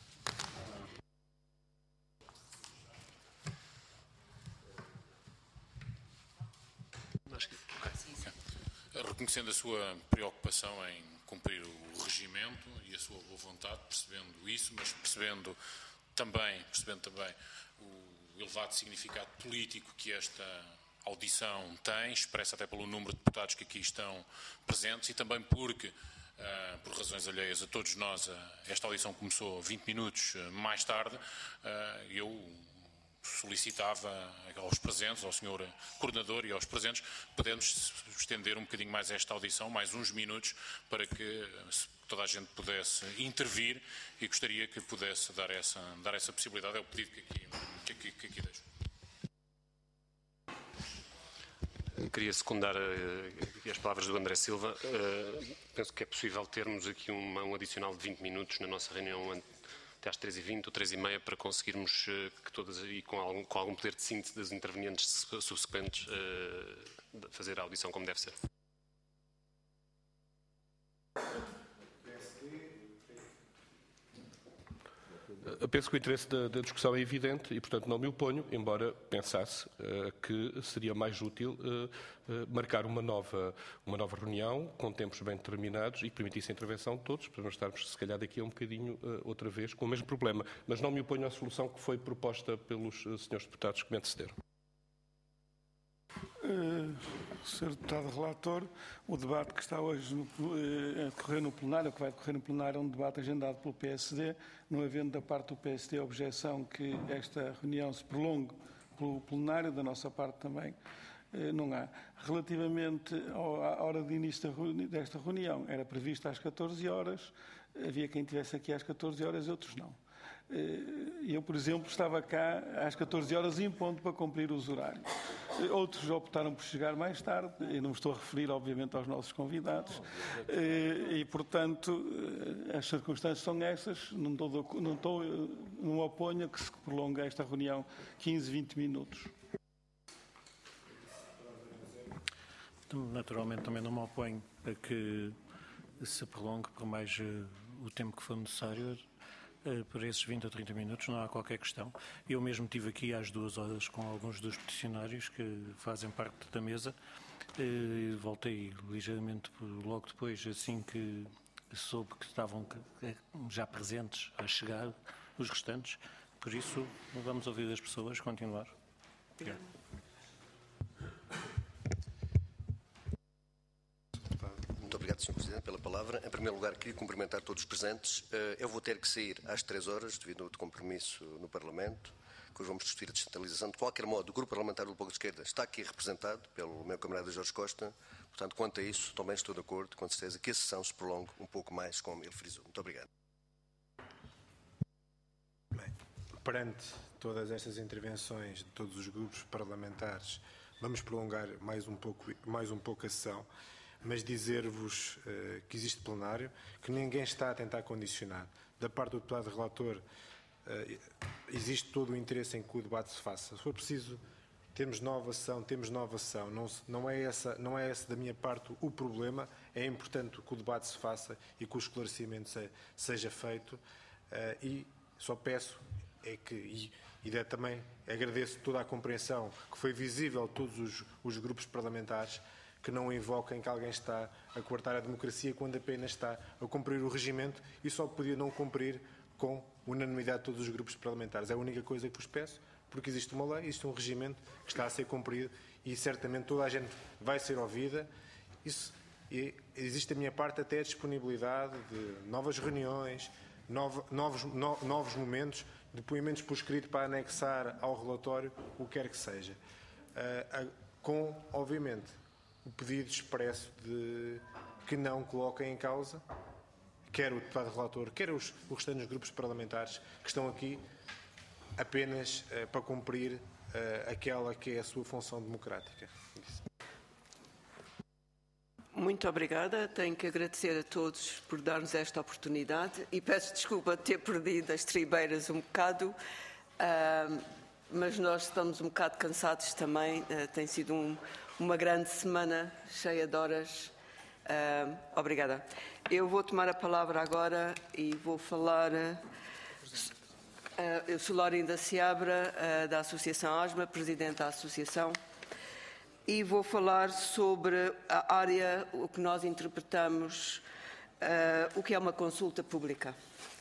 Reconhecendo a sua preocupação em cumprir o regimento e a sua boa vontade, percebendo isso, mas percebendo também, percebendo também o elevado significado político que esta audição tem, expressa até pelo número de deputados que aqui estão presentes e também porque, uh, por razões alheias a todos nós, uh, esta audição começou vinte minutos uh, mais tarde, uh, eu solicitava aos presentes, ao senhor Coordenador e aos presentes, podemos estender um bocadinho mais esta audição, mais uns minutos, para que toda a gente pudesse intervir e gostaria que pudesse dar essa, dar essa possibilidade. É o pedido que aqui, que aqui, que aqui deixo. Queria secundar uh, as palavras do André Silva. Uh, penso que é possível termos aqui uma, um adicional de vinte minutos na nossa reunião até às três e vinte ou três e meia para conseguirmos uh, que todas, e com algum, com algum poder de síntese das intervenientes subsequentes, uh, fazer a audição como deve ser. Penso que o interesse da, da discussão é evidente e, portanto, não me oponho, embora pensasse uh, que seria mais útil uh, uh, marcar uma nova, uma nova reunião com tempos bem determinados e que permitisse a intervenção de todos, para não estarmos, se calhar, daqui a um bocadinho uh, outra vez com o mesmo problema. Mas não me oponho à solução que foi proposta pelos uh, senhores deputados que me antecederam. Uh, senhor Deputado Relator, o debate que está hoje no, uh, a decorrer no plenário, que vai decorrer no plenário, é um debate agendado pelo P S D, não havendo da parte do P S D objeção que esta reunião se prolongue pelo plenário, da nossa parte também uh, não há. Relativamente ao, à hora de início desta reunião, era prevista às catorze horas, havia quem estivesse aqui às catorze horas e outros não. Eu, por exemplo, estava cá às catorze horas em ponto para cumprir os horários. Outros optaram por chegar mais tarde, e não me estou a referir, obviamente, aos nossos convidados. E, portanto, as circunstâncias são essas. Não, estou, não, estou, não oponho a que se prolongue esta reunião quinze, vinte minutos. Naturalmente, também não me oponho a que se prolongue por mais uh, o tempo que for necessário. Uh, por esses vinte a trinta minutos não há qualquer questão. Eu mesmo estive aqui às duas horas com alguns dos peticionários que fazem parte da mesa. Uh, voltei ligeiramente logo depois, assim que soube que estavam já presentes a chegar os restantes. Por isso, vamos ouvir as pessoas, continuar. Obrigado. Muito obrigado, senhor Presidente, pela palavra. Em primeiro lugar, queria cumprimentar todos os presentes. Eu vou ter que sair às três horas, devido ao compromisso no Parlamento, que hoje vamos discutir a descentralização. De qualquer modo, o Grupo Parlamentar do Bloco de Esquerda está aqui representado pelo meu camarada Jorge Costa. Portanto, quanto a isso, também estou de acordo, com certeza, que a sessão se prolongue um pouco mais, como ele frisou. Muito obrigado. Bem, perante todas estas intervenções de todos os grupos parlamentares, vamos prolongar mais um pouco, mais um pouco a sessão. Mas dizer-vos uh, que existe plenário, que ninguém está a tentar condicionar. Da parte do deputado relator, uh, existe todo o interesse em que o debate se faça. Se for preciso, temos nova sessão, temos nova sessão. Não, não, é essa, não é esse da minha parte o problema. É importante que o debate se faça e que o esclarecimento se, seja feito. Uh, e só peço é que, e, e também agradeço toda a compreensão que foi visível a todos os, os grupos parlamentares, que não invoquem que alguém está a coartar a democracia quando apenas está a cumprir o regimento e só podia não cumprir com unanimidade de todos os grupos parlamentares. É a única coisa que vos peço, porque existe uma lei, existe um regimento que está a ser cumprido e certamente toda a gente vai ser ouvida. Isso, e existe da minha parte até a disponibilidade de novas reuniões, novo, novos, no, novos momentos, depoimentos por escrito para anexar ao relatório, o que quer que seja. Uh, uh, com, obviamente, o pedido expresso de que não coloquem em causa, quer o deputado relator, quer os, os restantes grupos parlamentares que estão aqui apenas uh, para cumprir uh, aquela que é a sua função democrática. Muito obrigada. Tenho que agradecer a todos por dar-nos esta oportunidade e peço desculpa de ter perdido as tribeiras um bocado, uh, mas nós estamos um bocado cansados também. Uh, tem sido um Uma grande semana cheia de horas. Uh, obrigada. Eu vou tomar a palavra agora e vou falar. Uh, eu sou Laurinda Seabra, uh, da Associação ASMA, Presidente da Associação, e vou falar sobre a área, o que nós interpretamos, uh, o que é uma consulta pública.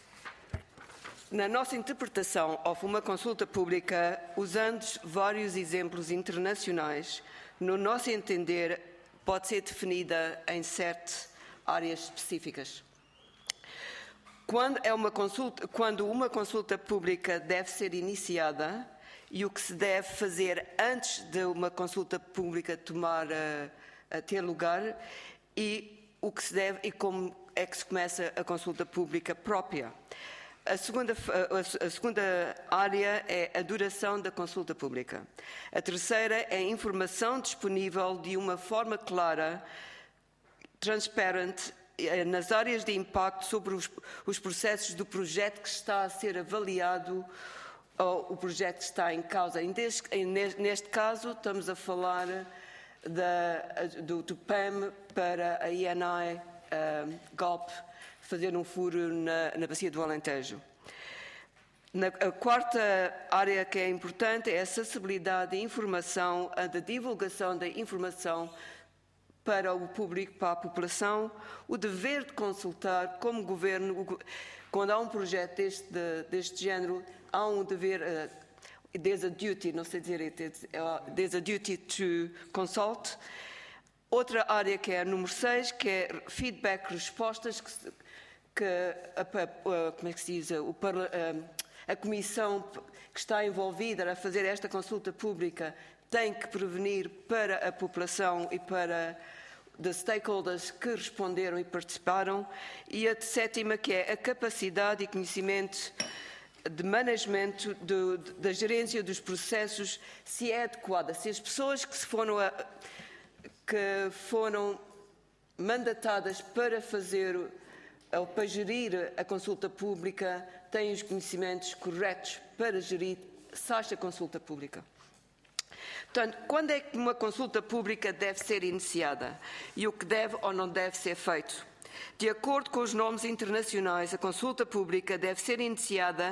Na nossa interpretação, houve uma consulta pública usando vários exemplos internacionais. No nosso entender, pode ser definida em sete áreas específicas. Quando, é uma consulta, quando uma consulta pública deve ser iniciada e o que se deve fazer antes de uma consulta pública tomar a, a ter lugar e o que se deve e como é que se começa a consulta pública própria. A segunda, a segunda área é a duração da consulta pública. A terceira é a informação disponível de uma forma clara, transparente, nas áreas de impacto sobre os, os processos do projeto que está a ser avaliado ou o projeto que está em causa. Neste, neste caso, estamos a falar da, do, do P E M para a I N I uh, Golpe, fazer um furo na, na bacia do Alentejo. Na, a quarta área que é importante é a acessibilidade de informação, a da divulgação da informação para o público, para a população, o dever de consultar como governo, quando há um projeto deste, de, deste género, há um dever, uh, there's a duty, não sei dizer, uh, there's a duty to consult. Outra área que é a número seis, que é feedback, respostas, que, que a, a, como é que se diz, o, a, a comissão que está envolvida a fazer esta consulta pública tem que prevenir para a população e para de stakeholders que responderam e participaram, e a sétima, que é a capacidade e conhecimento de management, de, de, da gerência dos processos, se é adequada, se as pessoas que, se foram, a, que foram mandatadas para fazer, ou para gerir a consulta pública, têm os conhecimentos corretos para gerir esta consulta pública. Portanto, quando é que uma consulta pública deve ser iniciada e o que deve ou não deve ser feito? De acordo com os normas internacionais, a consulta pública deve ser iniciada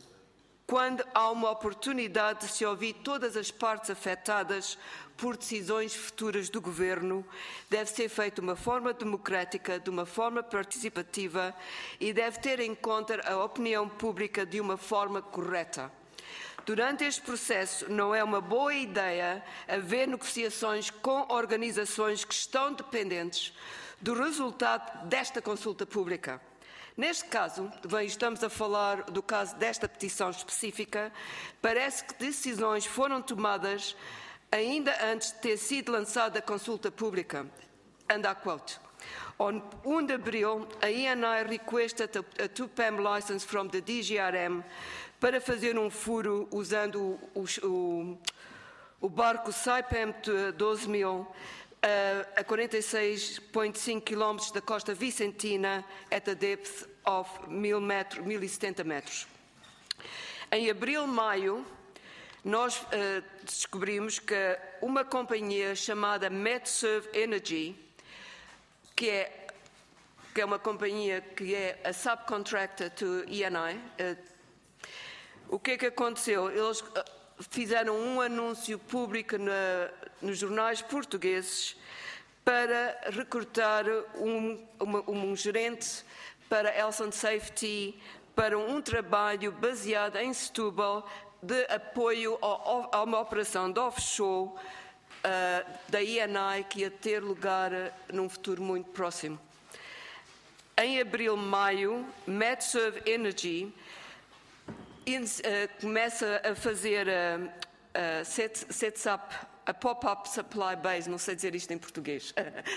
quando há uma oportunidade de se ouvir todas as partes afetadas por decisões futuras do Governo. Deve ser feita de uma forma democrática, de uma forma participativa e deve ter em conta a opinião pública de uma forma correta. Durante este processo, não é uma boa ideia haver negociações com organizações que estão dependentes do resultado desta consulta pública. Neste caso, bem, estamos a falar do caso desta petição específica, parece que decisões foram tomadas ainda antes de ter sido lançada a consulta pública. And I quote. On first of April, a E N I requested a two P E M license from the D G R M para fazer um furo usando o, o, o barco Saipem doze mil a quarenta e seis vírgula cinco quilómetros da costa vicentina at a depth of mil e setenta metros. Em abril, maio, nós uh, descobrimos que uma companhia chamada MedServe Energy, que é, que é uma companhia que é a subcontractor to E N I, uh, o que é que aconteceu? Eles uh, fizeram um anúncio público na, nos jornais portugueses para recrutar um, uma, um gerente para Health and Safety, para um trabalho baseado em Setúbal de apoio ao, a uma operação de offshore uh, da E N I que ia ter lugar num futuro muito próximo. Em abril, maio, MedServe Energy in, uh, começa a fazer uh, uh, set, sets up a pop-up supply base, não sei dizer isto em português,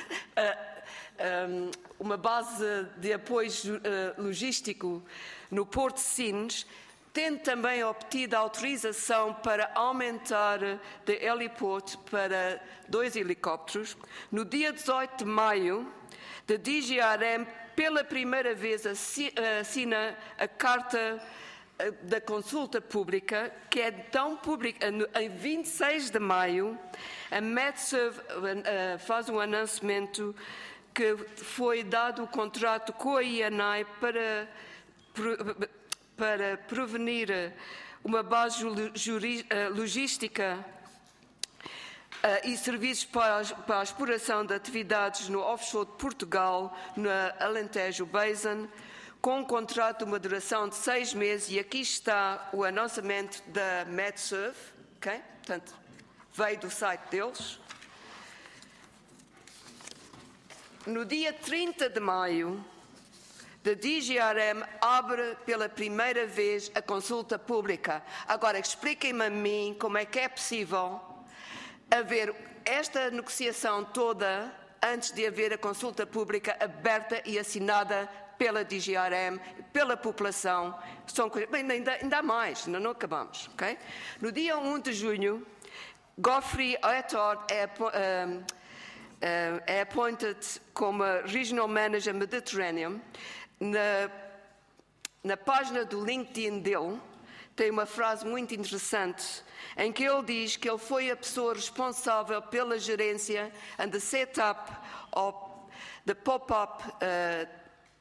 um, uma base de apoio uh, logístico no Porto de Sines, tendo também obtido a autorização para aumentar de heliport para dois helicópteros. No dia dezoito de maio, a D G R M, pela primeira vez, assina a carta da consulta pública, que é tão pública. Em vinte e seis de maio, a MedServe uh, faz um anunciamento que foi dado o contrato com a E N I para, para prevenir uma base juri, uh, logística uh, e serviços para a, para a exploração de atividades no offshore de Portugal, no Alentejo Basin, com um contrato de uma duração de seis meses, e aqui está o anunciamento da MedServe, okay? Portanto, veio do site deles. No dia trinta de maio, a D G R M abre pela primeira vez a consulta pública. Agora, expliquem-me a mim como é que é possível haver esta negociação toda antes de haver a consulta pública aberta e assinada pela D G R M, pela população. São coisas, bem, ainda, ainda há mais, ainda não acabamos. Okay? No dia um de junho, Geoffrey Ettord é, um, é appointed como Regional Manager Mediterranean. Na, na página do LinkedIn dele, tem uma frase muito interessante, em que ele diz que ele foi a pessoa responsável pela gerência and the setup of the pop-up uh,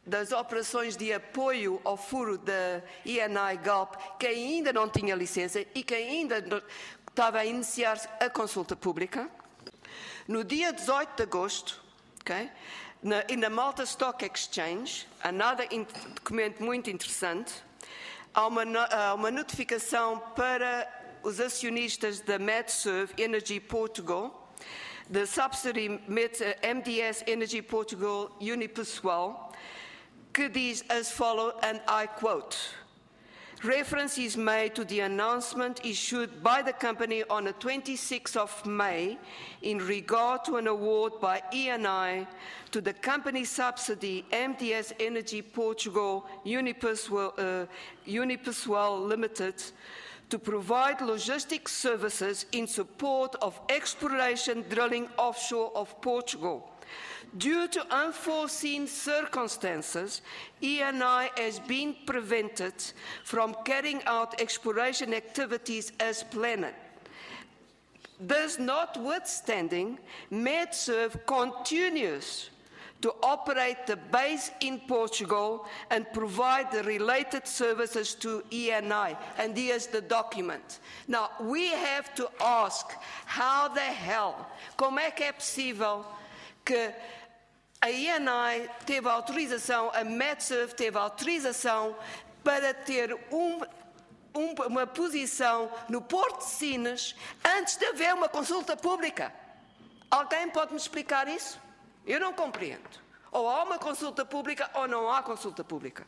das operações de apoio ao furo da E N I Galp, que ainda não tinha licença e que ainda estava a iniciar a consulta pública. No dia dezoito de agosto, okay, na, e na Malta Stock Exchange, há nada documento muito interessante, há uma, há uma notificação para os acionistas da MedServe Energy Portugal, da subsidiary M D S Energy Portugal Unipessoal, que diz as follows, and I quote, reference is made to the announcement issued by the company on the twenty-sixth of May in regard to an award by E N I to the company subsidiary M D S Energy Portugal Unipessoal, uh, Unipessoal Limited to provide logistics services in support of exploration drilling offshore of Portugal. Due to unforeseen circumstances, E N I has been prevented from carrying out exploration activities as planned. Thus, notwithstanding, MedServe continues to operate the base in Portugal and provide the related services to E N I. And here's the document. Now, we have to ask, how the hell, como é que é possível que a E N I teve autorização, a MedServe teve autorização para ter um, um, uma posição no Porto de Sines antes de haver uma consulta pública? Alguém pode me explicar isso? Eu não compreendo. Ou há uma consulta pública ou não há consulta pública.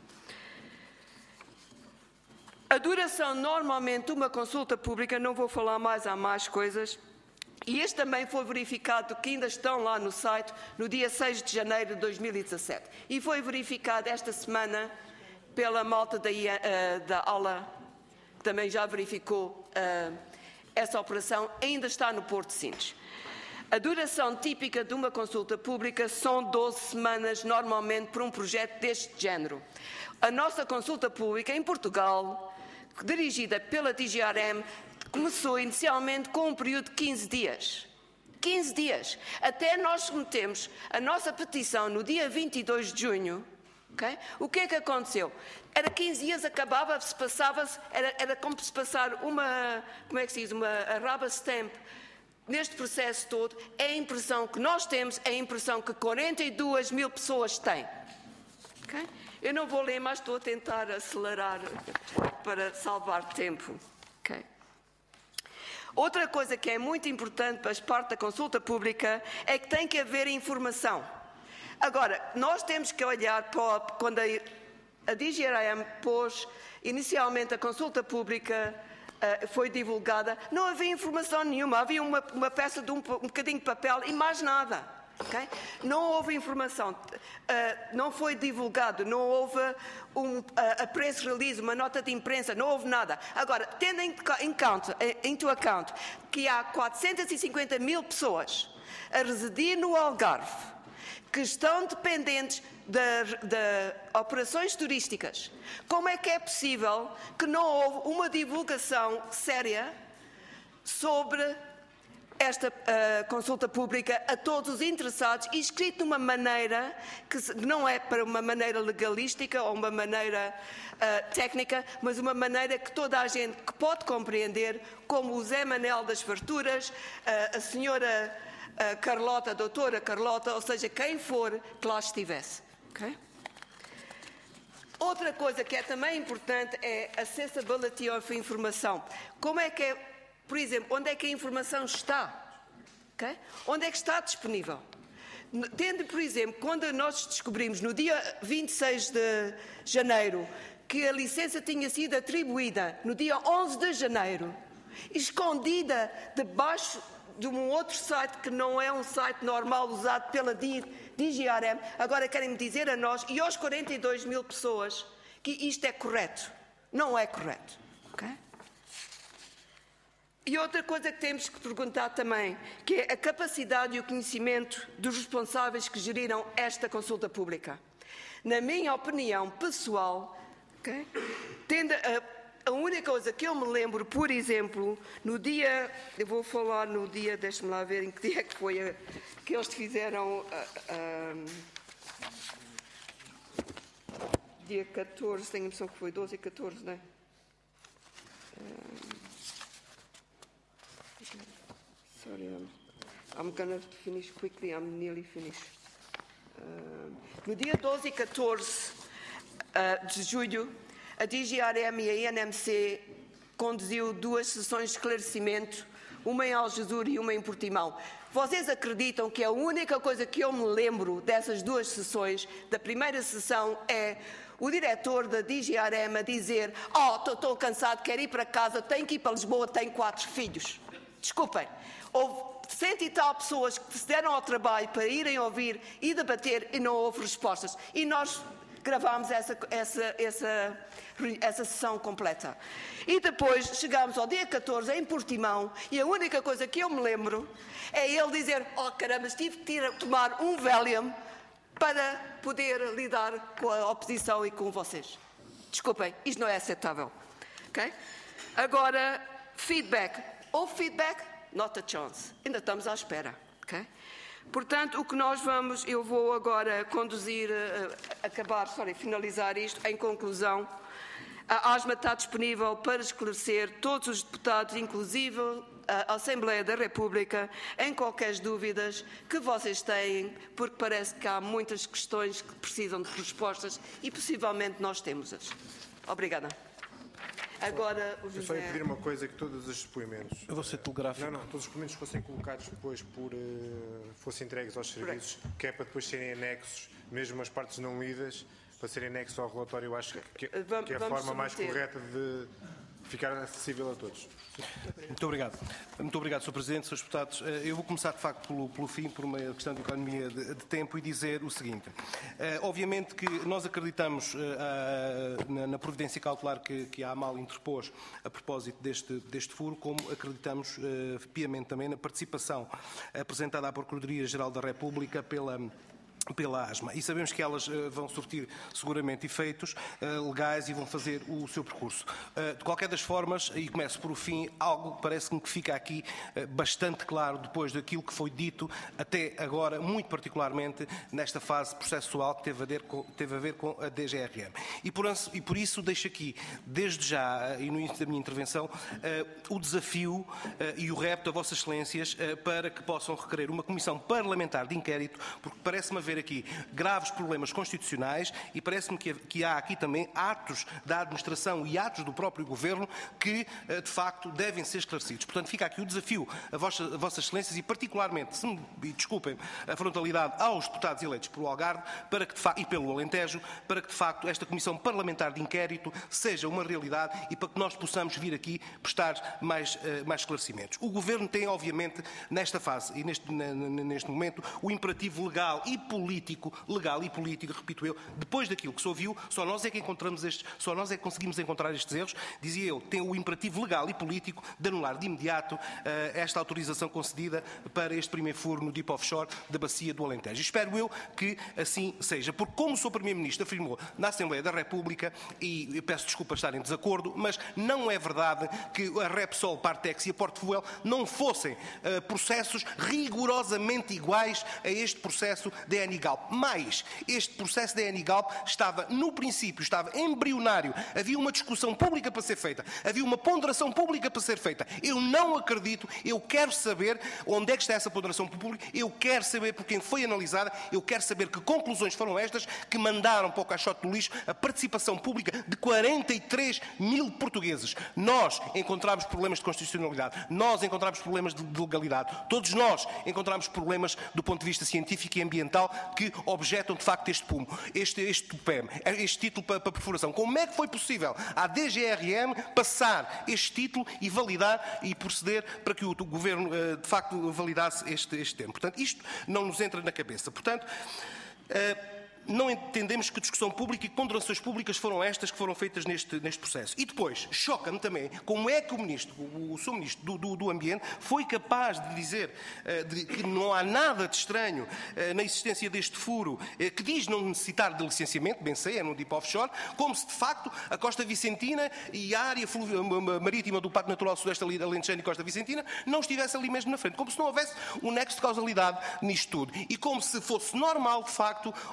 A duração, normalmente, de uma consulta pública, não vou falar mais, há mais coisas, e este também foi verificado, que ainda estão lá no site, no dia seis de janeiro de dois mil e dezassete. E foi verificado esta semana pela malta da, uh, da aula, que também já verificou uh, essa operação, ainda está no Porto de Sines. A duração típica de uma consulta pública são doze semanas, normalmente, por um projeto deste género. A nossa consulta pública em Portugal, dirigida pela D G R M, começou inicialmente com um período de quinze dias. quinze dias. Até nós submetemos a nossa petição no dia vinte e dois de junho. Okay? O que é que aconteceu? Era quinze dias, acabava-se, passava-se, era, era como se passar uma, como é que se diz, uma rubber stamp. Neste processo todo, é a impressão que nós temos, é a impressão que quarenta e duas mil pessoas têm. Okay? Eu não vou ler, mas estou a tentar acelerar para salvar tempo. Okay? Outra coisa que é muito importante para a parte da consulta pública é que tem que haver informação. Agora, nós temos que olhar para quando a, a D G R M pôs inicialmente a consulta pública, Uh, foi divulgada, não havia informação nenhuma, havia uma, uma peça de um, um bocadinho de papel e mais nada. Okay? Não houve informação, uh, não foi divulgado, não houve um, uh, a press release, uma nota de imprensa, não houve nada. Agora, tendo em, em conta, into account que há quatrocentas e cinquenta mil pessoas a residir no Algarve, que estão dependentes de, de operações turísticas, como é que é possível que não houve uma divulgação séria sobre esta uh, consulta pública a todos os interessados e escrito de uma maneira que não é para uma maneira legalística ou uma maneira uh, técnica, mas uma maneira que toda a gente que pode compreender, como o Zé Manel das Farturas, uh, a senhora a Carlota, a doutora Carlota, ou seja, quem for que lá estivesse. Okay? Outra coisa que é também importante é accessibility of informação. Como é que é, por exemplo, onde é que a informação está? Okay? Onde é que está disponível? Tendo, por exemplo, quando nós descobrimos no dia vinte e seis de janeiro que a licença tinha sido atribuída no dia onze de janeiro, escondida debaixo de um outro site que não é um site normal usado pela D G R M, agora querem-me dizer a nós e aos quarenta e duas mil pessoas que isto é correto. Não é correto. Okay? E outra coisa que temos que perguntar também, que é a capacidade e o conhecimento dos responsáveis que geriram esta consulta pública. Na minha opinião pessoal, okay, tende a A única coisa que eu me lembro, por exemplo, no dia, eu vou falar no dia, deixe-me lá ver em que dia que foi a, que eles fizeram, uh, uh, dia catorze, tenho a impressão que foi doze e catorze, não é? Um, sorry, I'm, I'm going to finish quickly, I'm nearly finished. Um, no dia doze e catorze uh, de julho, a D G R M e a N M C conduziu duas sessões de esclarecimento, uma em Algesur e uma em Portimão. Vocês acreditam que a única coisa que eu me lembro dessas duas sessões, da primeira sessão, é o diretor da D G R M a dizer: oh, estou cansado, quero ir para casa, tenho que ir para Lisboa, tenho quatro filhos. Desculpem, houve cento e tal pessoas que se deram ao trabalho para irem ouvir e debater e não houve respostas. E nós gravámos essa, essa, essa, essa sessão completa. E depois chegámos ao dia catorze em Portimão e a única coisa que eu me lembro é ele dizer: oh caramba, tive que ir tomar um Valium para poder lidar com a oposição e com vocês. Desculpem, isto não é aceitável. Okay? Agora, feedback. Houve feedback? Not a chance. Ainda estamos à espera. Okay? Portanto, o que nós vamos, eu vou agora conduzir, uh, acabar, sorry, finalizar isto, em conclusão. A ASMA está disponível para esclarecer todos os deputados, inclusive a Assembleia da República, em qualquer dúvidas que vocês têm, porque parece que há muitas questões que precisam de respostas e possivelmente nós temos-as. Obrigada. Agora, o José... Eu só ia pedir uma coisa, que todos os depoimentos... Eu vou ser telegráfico. Não, não, todos os documentos fossem colocados depois por... Uh, fossem entregues aos serviços, que é para depois serem anexos, mesmo as partes não lidas, para serem anexos ao relatório. Eu acho que, que, vamos, que é a forma mais correta de ficar acessível a todos. Muito obrigado. Muito obrigado, senhor Presidente, senhores deputados. Eu vou começar, de facto, pelo, pelo fim, por uma questão de economia de, de tempo, e dizer o seguinte. Uh, obviamente que nós acreditamos uh, uh, na, na providência cautelar que, que a AMAL interpôs a propósito deste, deste furo, como acreditamos uh, piamente também na participação apresentada à Procuradoria-Geral da República pela... pela ASMA. E sabemos que elas uh, vão surtir seguramente efeitos uh, legais e vão fazer o seu percurso. Uh, de qualquer das formas, e começo por o fim, algo parece-me que fica aqui uh, bastante claro depois daquilo que foi dito até agora, muito particularmente nesta fase processual que teve a ver com, teve a, ver com a D G R M. E por, e por isso deixo aqui, desde já uh, e no início da minha intervenção, uh, o desafio uh, e o repto a Vossas Excelências uh, para que possam requerer uma comissão parlamentar de inquérito, porque parece-me haver aqui graves problemas constitucionais e parece-me que, que há aqui também atos da administração e atos do próprio Governo que, de facto, devem ser esclarecidos. Portanto, fica aqui o desafio a, vossa, a Vossas Excelências e, particularmente, se me, e desculpem a frontalidade, aos deputados eleitos pelo Algarve para que, de facto, e pelo Alentejo, para que, de facto, esta Comissão Parlamentar de Inquérito seja uma realidade e para que nós possamos vir aqui prestar mais, uh, mais esclarecimentos. O Governo tem, obviamente, nesta fase e neste, neste momento, o imperativo legal e político político, legal e político, repito eu, depois daquilo que se ouviu, só nós é que encontramos estes, só nós é que conseguimos encontrar estes erros, dizia eu, tem o imperativo legal e político de anular de imediato uh, esta autorização concedida para este primeiro furo no Deep Offshore da Bacia do Alentejo. Espero eu que assim seja, porque como o senhor Primeiro-Ministro afirmou na Assembleia da República, e eu peço desculpa estar em desacordo, mas não é verdade que a Repsol, Partex e a Portfuel não fossem uh, processos rigorosamente iguais a este processo de E N I Galp. Mais, este processo da E N I Galp estava, no princípio, estava embrionário. Havia uma discussão pública para ser feita. Havia uma ponderação pública para ser feita. Eu não acredito, eu quero saber onde é que está essa ponderação pública, eu quero saber por quem foi analisada, eu quero saber que conclusões foram estas que mandaram para o caixote do lixo a participação pública de quarenta e três mil portugueses. Nós encontramos problemas de constitucionalidade, nós encontramos problemas de legalidade, todos nós encontramos problemas do ponto de vista científico e ambiental que objetam de facto este P U M, este, este P E M, este título para, para perfuração. Como é que foi possível à D G R M passar este título e validar e proceder para que o, o Governo de facto validasse este, este termo? Portanto, isto não nos entra na cabeça. Portanto, uh, não entendemos que discussão pública e que ponderações públicas foram estas que foram feitas neste, neste processo. E depois, choca-me também como é que o Ministro, o, o seu Ministro do, do, do Ambiente, foi capaz de dizer uh, de, que não há nada de estranho uh, na existência deste furo, uh, que diz não necessitar de licenciamento, bem sei, é no Deep Offshore, como se de facto a Costa Vicentina e a área marítima do Parque Natural Sudeste Alentejano e Costa Vicentina não estivesse ali mesmo na frente, como se não houvesse um nexo de causalidade nisto tudo. E como se fosse normal, de facto, uh,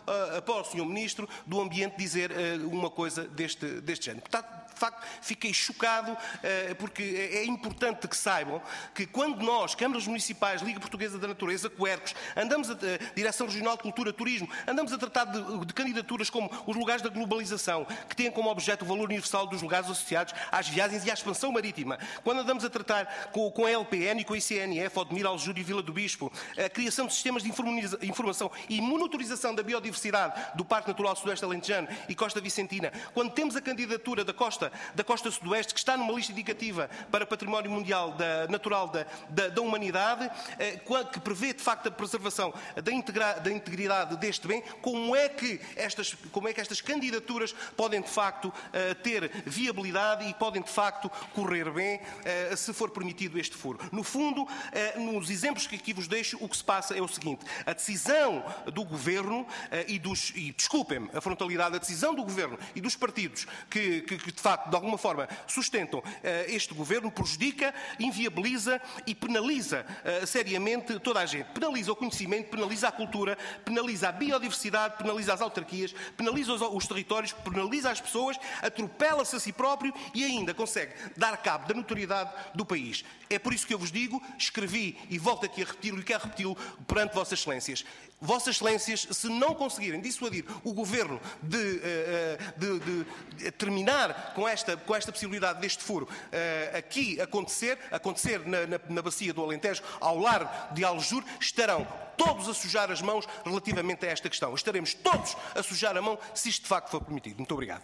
para o senhor Ministro do Ambiente dizer uh, uma coisa deste, deste género. Portanto, de facto, fiquei chocado uh, porque é importante que saibam que quando nós, câmaras municipais, Liga Portuguesa da Natureza, Quercos, andamos a uh, Direção Regional de Cultura, Turismo, andamos a tratar de, de candidaturas como os lugares da globalização, que têm como objeto o valor universal dos lugares associados às viagens e à expansão marítima. Quando andamos a tratar com, com a L P N e com a I C N F, Odmir, Aljúrio e Vila do Bispo, a criação de sistemas de informação e monitorização da biodiversidade do Parque Natural Sudoeste Alentejano e Costa Vicentina, quando temos a candidatura da Costa, da Costa Sudoeste, que está numa lista indicativa para Património Mundial da, Natural da, da, da Humanidade, eh, que prevê, de facto, a preservação da, integra, da integridade deste bem, como é, que estas, como é que estas candidaturas podem, de facto, eh, ter viabilidade e podem, de facto, correr bem, eh, se for permitido este furo. No fundo, eh, nos exemplos que aqui vos deixo, o que se passa é o seguinte: a decisão do Governo eh, e dos, e desculpem-me a frontalidade, a decisão do Governo e dos partidos que, que, que de facto, de alguma forma, sustentam eh, este Governo, prejudica, inviabiliza e penaliza eh, seriamente toda a gente. Penaliza o conhecimento, penaliza a cultura, penaliza a biodiversidade, penaliza as autarquias, penaliza os, os territórios, penaliza as pessoas, atropela-se a si próprio e ainda consegue dar cabo da notoriedade do país. É por isso que eu vos digo, escrevi e volto aqui a repeti-lo e quero repeti-lo perante Vossas Excelências. Vossas Excelências, se não conseguirem dissuadir o Governo de, de, de, de terminar com esta, com esta possibilidade deste furo aqui acontecer, acontecer na, na, na bacia do Alentejo, ao largo de Aljur, estarão todos a sujar as mãos relativamente a esta questão. Estaremos todos a sujar a mão se isto de facto for permitido. Muito obrigado.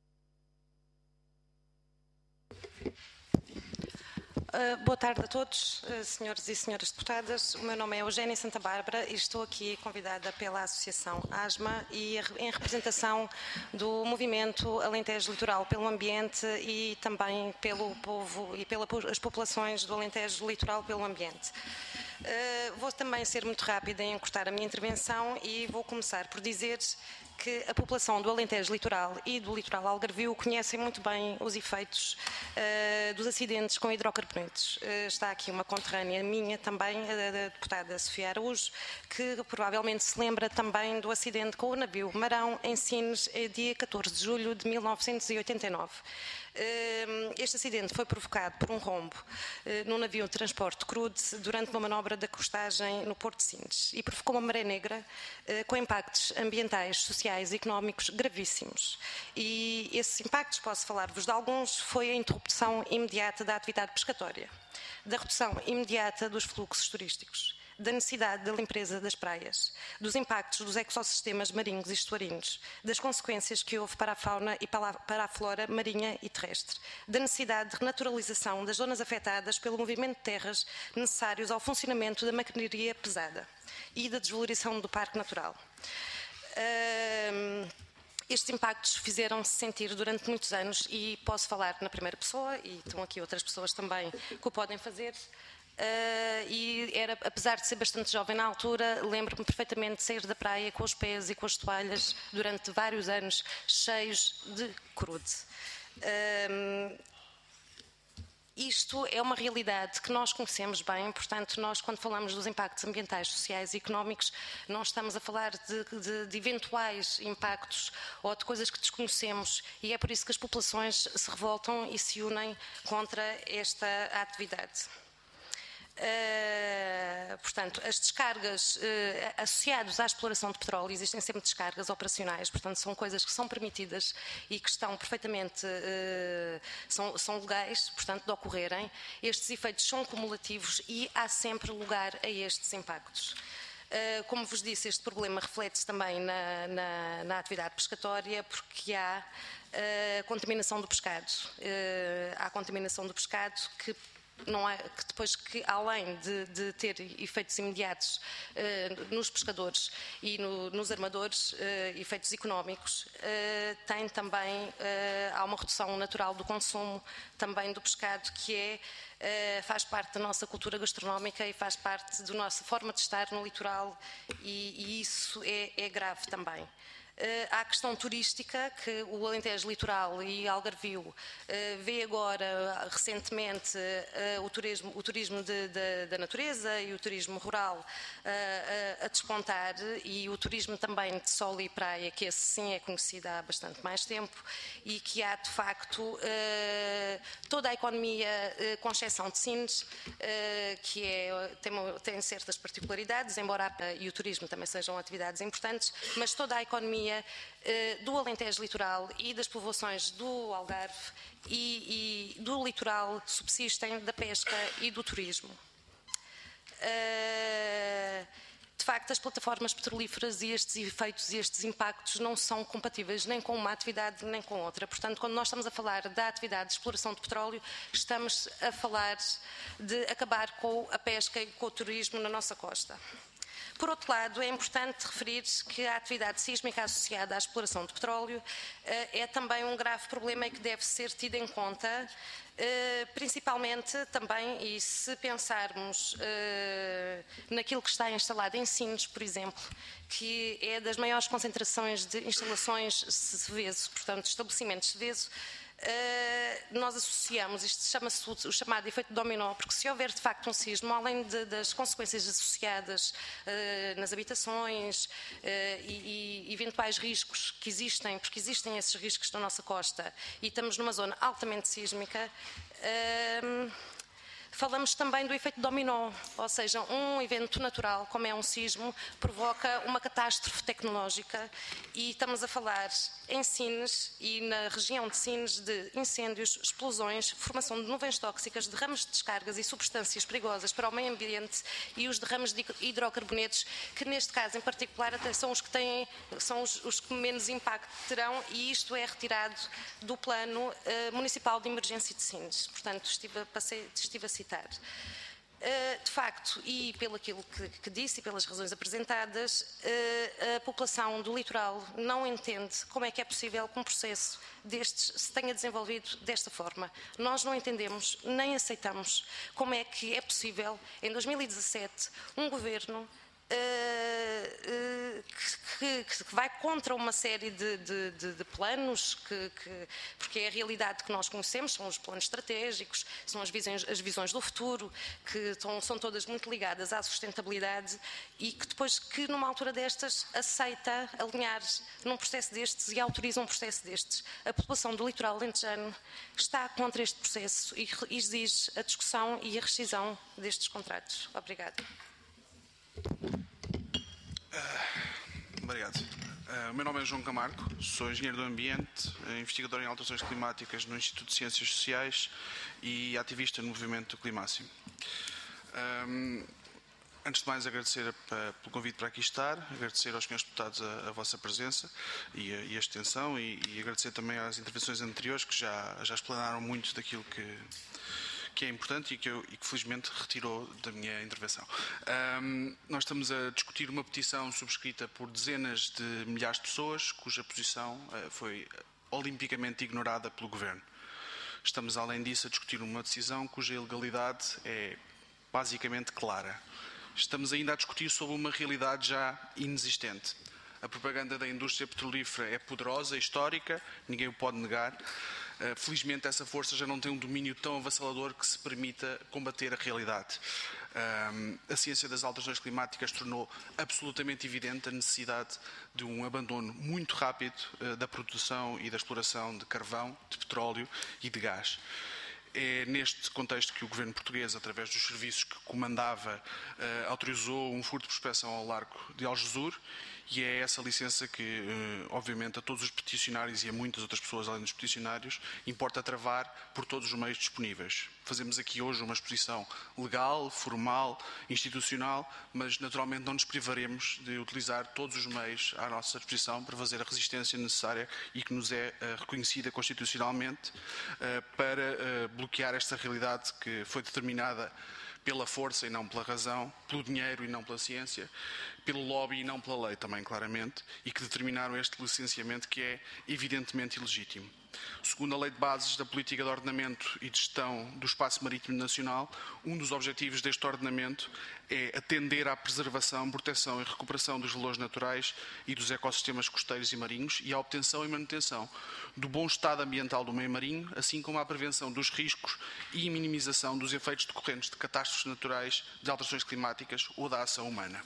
Uh, boa tarde a todos, uh, senhores e senhoras deputadas. O meu nome é Eugénia Santa Bárbara e estou aqui convidada pela Associação ASMA e em representação do movimento Alentejo Litoral pelo Ambiente e também pelo povo e pelas populações do Alentejo Litoral pelo Ambiente. Uh, vou também ser muito rápida em encurtar a minha intervenção e vou começar por dizer que a população do Alentejo Litoral e do Litoral Algarvio conhecem muito bem os efeitos uh, dos acidentes com hidrocarbonetos. Uh, está aqui uma conterrânea minha também, a, a deputada Sofia Araújo, que provavelmente se lembra também do acidente com o navio Marão em Sines, dia catorze de julho de mil novecentos e oitenta e nove. Este acidente foi provocado por um rombo no navio de transporte crude durante uma manobra de acostagem no Porto de Sines e provocou uma maré negra com impactos ambientais, sociais e económicos gravíssimos. E esses impactos, posso falar-vos de alguns, foi a interrupção imediata da atividade pescatória, da redução imediata dos fluxos turísticos, da necessidade da limpeza das praias, dos impactos dos ecossistemas marinhos e estuarinos, das consequências que houve para a fauna e para a flora marinha e terrestre, da necessidade de renaturalização das zonas afetadas pelo movimento de terras necessários ao funcionamento da maquinaria pesada e da desvalorização do parque natural. Um, Estes impactos fizeram-se sentir durante muitos anos e posso falar na primeira pessoa, e estão aqui outras pessoas também que o podem fazer. Uh, e era, apesar de ser bastante jovem na altura, lembro-me perfeitamente de sair da praia com os pés e com as toalhas durante vários anos cheios de crude. Uh, Isto é uma realidade que nós conhecemos bem, portanto, nós, quando falamos dos impactos ambientais, sociais e económicos, não estamos a falar de, de, de eventuais impactos ou de coisas que desconhecemos, e é por isso que as populações se revoltam e se unem contra esta atividade. Uh, portanto, as descargas uh, associadas à exploração de petróleo, existem sempre descargas operacionais, portanto são coisas que são permitidas e que estão perfeitamente uh, são, são legais, portanto, de ocorrerem. Estes efeitos são cumulativos e há sempre lugar a estes impactos. Uh, como vos disse, este problema reflete-se também na, na, na atividade pescatória, porque há uh, contaminação do pescado. Uh, há contaminação do pescado que Não é, que depois que, além de, de ter efeitos imediatos uh, nos pescadores e no, nos armadores, uh, efeitos económicos, uh, tem também, uh, há uma redução natural do consumo também do pescado, que é, uh, faz parte da nossa cultura gastronómica e faz parte da nossa forma de estar no litoral, e, e isso é, é grave também. Há a questão turística, que o Alentejo Litoral e Algarvio vê agora, recentemente, o turismo, o turismo de, de, da natureza e o turismo rural a, a despontar, e o turismo também de sol e praia, que esse sim é conhecido há bastante mais tempo, e que há, de facto, toda a economia, com exceção de Sines, que é, tem, tem certas particularidades, embora a, e o turismo também sejam atividades importantes, mas toda a economia do Alentejo Litoral e das povoações do Algarve e, e do litoral subsistem da pesca e do turismo. De facto, as plataformas petrolíferas e estes efeitos e estes impactos não são compatíveis nem com uma atividade nem com outra. Portanto, quando nós estamos a falar da atividade de exploração de petróleo, estamos a falar de acabar com a pesca e com o turismo na nossa costa. Por outro lado, é importante referir que a atividade sísmica associada à exploração de petróleo é também um grave problema e que deve ser tido em conta, principalmente também, e se pensarmos naquilo que está instalado em Sines, por exemplo, que é das maiores concentrações de instalações Seveso, portanto, estabelecimentos Seveso, Uh, nós associamos, isto chama-se o, o chamado efeito dominó, porque se houver de facto um sismo, além de, das consequências associadas uh, nas habitações uh, e, e eventuais riscos que existem, porque existem esses riscos na nossa costa e estamos numa zona altamente sísmica, uh, falamos também do efeito dominó, ou seja, um evento natural, como é um sismo, provoca uma catástrofe tecnológica, e estamos a falar em Sines e na região de Sines de incêndios, explosões, formação de nuvens tóxicas, derrames de descargas e substâncias perigosas para o meio ambiente e os derrames de hidrocarbonetos, que neste caso em particular até são os que têm, são os, os que menos impacto terão, e isto é retirado do plano uh, municipal de emergência de Sines. Portanto, estive a, passei, estive a citar. De facto, e pelo aquilo que, que disse e pelas razões apresentadas, a população do litoral não entende como é que é possível que um processo destes se tenha desenvolvido desta forma. Nós não entendemos nem aceitamos como é que é possível, em dois mil e dezassete, um governo Uh, uh, que, que, que vai contra uma série de, de, de, de planos, que, que, porque é a realidade que nós conhecemos, são os planos estratégicos, são as visões, as visões do futuro, que estão, são todas muito ligadas à sustentabilidade, e que depois, que numa altura destas, aceita alinhar num processo destes e autoriza um processo destes. A população do litoral alentejano está contra este processo e exige a discussão e a rescisão destes contratos. Obrigada. Uh, obrigado. Uh, o meu nome é João Camargo, sou engenheiro do ambiente, investigador em alterações climáticas no Instituto de Ciências Sociais e ativista no movimento Climáximo. Um, antes de mais, agradecer a, pelo convite para aqui estar, agradecer aos senhores deputados a, a vossa presença e a, e a extensão, e, e agradecer também às intervenções anteriores, que já, já explanaram muito daquilo que que é importante e que, eu, e que felizmente retirou da minha intervenção. Um, nós estamos a discutir uma petição subscrita por dezenas de milhares de pessoas, cuja posição uh, foi olimpicamente ignorada pelo Governo. Estamos, além disso, a discutir uma decisão cuja ilegalidade é basicamente clara. Estamos ainda a discutir sobre uma realidade já inexistente. A propaganda da indústria petrolífera é poderosa, histórica, ninguém o pode negar. Felizmente, essa força já não tem um domínio tão avassalador que se permita combater a realidade. A ciência das alterações climáticas tornou absolutamente evidente a necessidade de um abandono muito rápido da produção e da exploração de carvão, de petróleo e de gás. É neste contexto que o governo português, através dos serviços que comandava, autorizou um furo de prospecção ao largo de Algesur, e é essa licença que, obviamente, a todos os peticionários e a muitas outras pessoas além dos peticionários, importa travar por todos os meios disponíveis. Fazemos aqui hoje uma exposição legal, formal, institucional, mas naturalmente não nos privaremos de utilizar todos os meios à nossa disposição para fazer a resistência necessária e que nos é reconhecida constitucionalmente para bloquear esta realidade que foi determinada pela força e não pela razão, pelo dinheiro e não pela ciência, pelo lobby e não pela lei também, claramente, e que determinaram este licenciamento que é evidentemente ilegítimo. Segundo a Lei de Bases da Política de Ordenamento e de Gestão do Espaço Marítimo Nacional, um dos objetivos deste ordenamento é atender à preservação, proteção e recuperação dos valores naturais e dos ecossistemas costeiros e marinhos e à obtenção e manutenção do bom estado ambiental do meio marinho, assim como à prevenção dos riscos e minimização dos efeitos decorrentes de catástrofes naturais, de alterações climáticas ou da ação humana.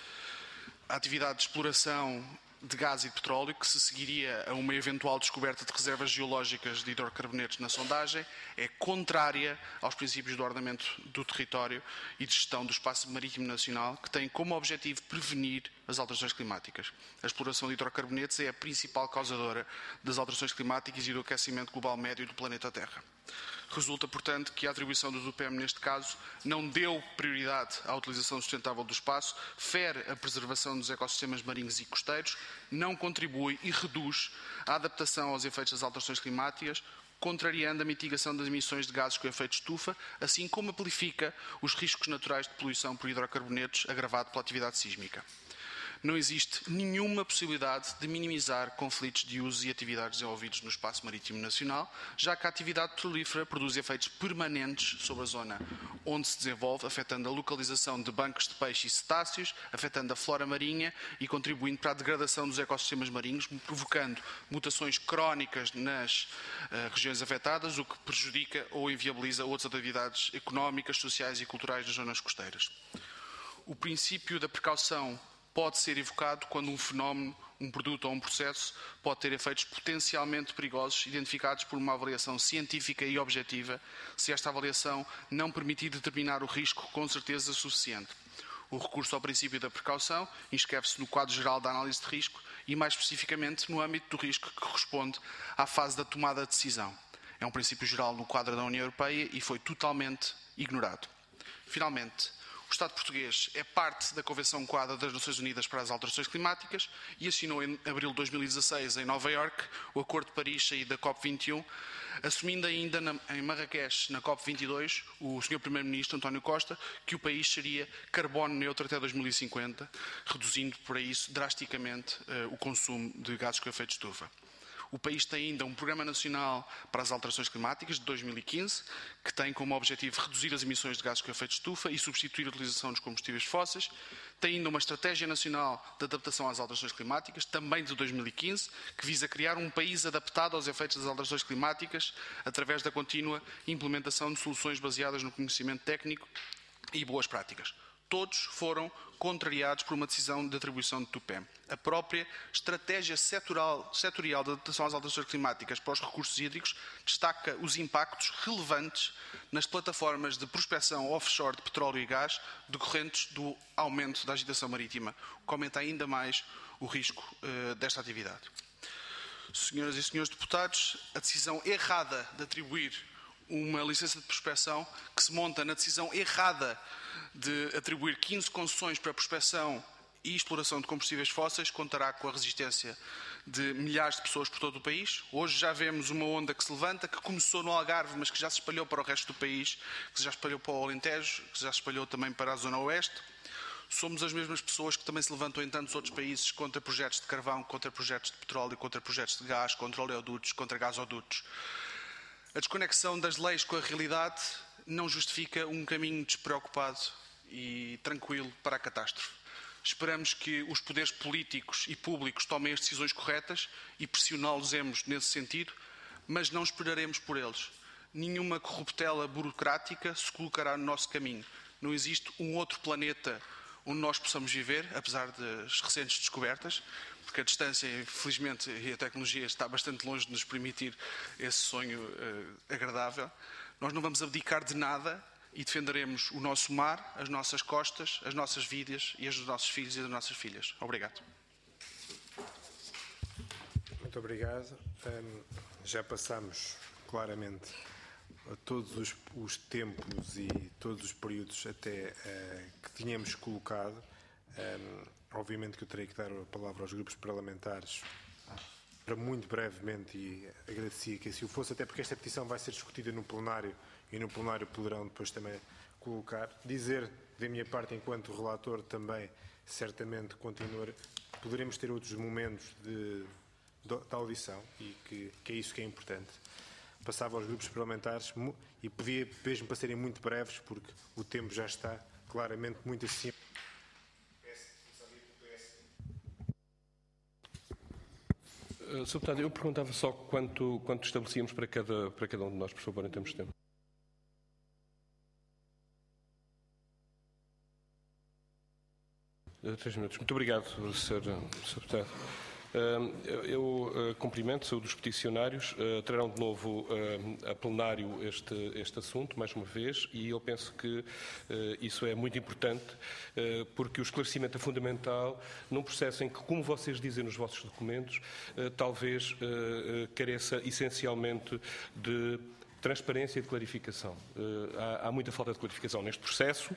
A atividade de exploração de gás e de petróleo, que se seguiria a uma eventual descoberta de reservas geológicas de hidrocarbonetos na sondagem, é contrária aos princípios do ordenamento do território e de gestão do espaço marítimo nacional, que tem como objetivo prevenir as alterações climáticas. A exploração de hidrocarbonetos é a principal causadora das alterações climáticas e do aquecimento global médio do planeta Terra. Resulta, portanto, que a atribuição do DUPEM, neste caso, não deu prioridade à utilização sustentável do espaço, fere a preservação dos ecossistemas marinhos e costeiros, não contribui e reduz a adaptação aos efeitos das alterações climáticas, contrariando a mitigação das emissões de gases com efeito estufa, assim como amplifica os riscos naturais de poluição por hidrocarbonetos agravado pela atividade sísmica. Não existe nenhuma possibilidade de minimizar conflitos de usos e atividades desenvolvidos no espaço marítimo nacional, já que a atividade petrolífera produz efeitos permanentes sobre a zona onde se desenvolve, afetando a localização de bancos de peixe e cetáceos, afetando a flora marinha e contribuindo para a degradação dos ecossistemas marinhos, provocando mutações crónicas nas uh, regiões afetadas, o que prejudica ou inviabiliza outras atividades económicas, sociais e culturais nas zonas costeiras. O princípio da precaução pode ser evocado quando um fenómeno, um produto ou um processo pode ter efeitos potencialmente perigosos identificados por uma avaliação científica e objetiva, se esta avaliação não permitir determinar o risco com certeza suficiente. O recurso ao princípio da precaução inscreve-se no quadro geral da análise de risco e, mais especificamente, no âmbito do risco que corresponde à fase da tomada de decisão. É um princípio geral no quadro da União Europeia e foi totalmente ignorado. Finalmente, o Estado português é parte da Convenção Quadro das Nações Unidas para as Alterações Climáticas e assinou em abril de dois mil e dezasseis, em Nova Iorque, o Acordo de Paris e da COP vinte e um, assumindo ainda na, em Marrakech, na COP vinte e dois, o senhor Primeiro-Ministro António Costa, que o país seria carbono neutro até dois mil e cinquenta, reduzindo para isso drasticamente uh, o consumo de gases com efeito de estufa. O país tem ainda um Programa Nacional para as Alterações Climáticas de dois mil e quinze, que tem como objetivo reduzir as emissões de gases com efeito de estufa e substituir a utilização dos combustíveis fósseis. Tem ainda uma Estratégia Nacional de Adaptação às Alterações Climáticas, também de dois mil e quinze, que visa criar um país adaptado aos efeitos das alterações climáticas através da contínua implementação de soluções baseadas no conhecimento técnico e boas práticas. Todos foram contrariados por uma decisão de atribuição de DUPEM. A própria Estratégia Setorial, setorial de Adaptação às Alterações Climáticas para os Recursos Hídricos destaca os impactos relevantes nas plataformas de prospecção offshore de petróleo e gás decorrentes do aumento da agitação marítima, o que aumenta ainda mais o risco uh, desta atividade. Senhoras e senhores deputados, a decisão errada de atribuir uma licença de prospecção que se monta na decisão errada de atribuir quinze concessões para prospecção e exploração de combustíveis fósseis contará com a resistência de milhares de pessoas por todo o país. Hoje já vemos uma onda que se levanta, que começou no Algarve, mas que já se espalhou para o resto do país, que se já espalhou para o Alentejo, que se já se espalhou também para a Zona Oeste. Somos as mesmas pessoas que também se levantam em tantos outros países contra projetos de carvão, contra projetos de petróleo, contra projetos de gás, contra oleodutos, contra gasodutos. A desconexão das leis com a realidade não justifica um caminho despreocupado e tranquilo para a catástrofe. Esperamos que os poderes políticos e públicos tomem as decisões corretas e pressioná-los nesse sentido, mas não esperaremos por eles. Nenhuma corruptela burocrática se colocará no nosso caminho. Não existe um outro planeta onde nós possamos viver, apesar das recentes descobertas, porque a distância, infelizmente, e a tecnologia está bastante longe de nos permitir esse sonho uh, agradável. Nós não vamos abdicar de nada e defenderemos o nosso mar, as nossas costas, as nossas vidas e as dos nossos filhos e das nossas filhas. Obrigado. Muito obrigado. Um, já passamos claramente a todos os, os tempos e todos os períodos até uh, que tínhamos colocado. Um, obviamente que eu terei que dar a palavra aos grupos parlamentares para muito brevemente, e agradecia que assim o fosse, até porque esta petição vai ser discutida no plenário e no plenário poderão depois também colocar. Dizer, da minha parte, enquanto relator também, certamente continuar, poderemos ter outros momentos de da audição e que, que é isso que é importante. Passava aos grupos parlamentares e pedia mesmo para serem muito breves, porque o tempo já está claramente muito acima. senhor Deputado, eu perguntava só quanto, quanto estabelecíamos para cada, para cada um de nós, por favor, em termos de tempo. Três minutos. Muito obrigado, senhor Deputado. Eu, eu cumprimento, saúdo os peticionários, trarão de novo a plenário este, este assunto, mais uma vez, e eu penso que isso é muito importante, porque o esclarecimento é fundamental num processo em que, como vocês dizem nos vossos documentos, talvez careça essencialmente de transparência e de clarificação. Há, há muita falta de clarificação neste processo.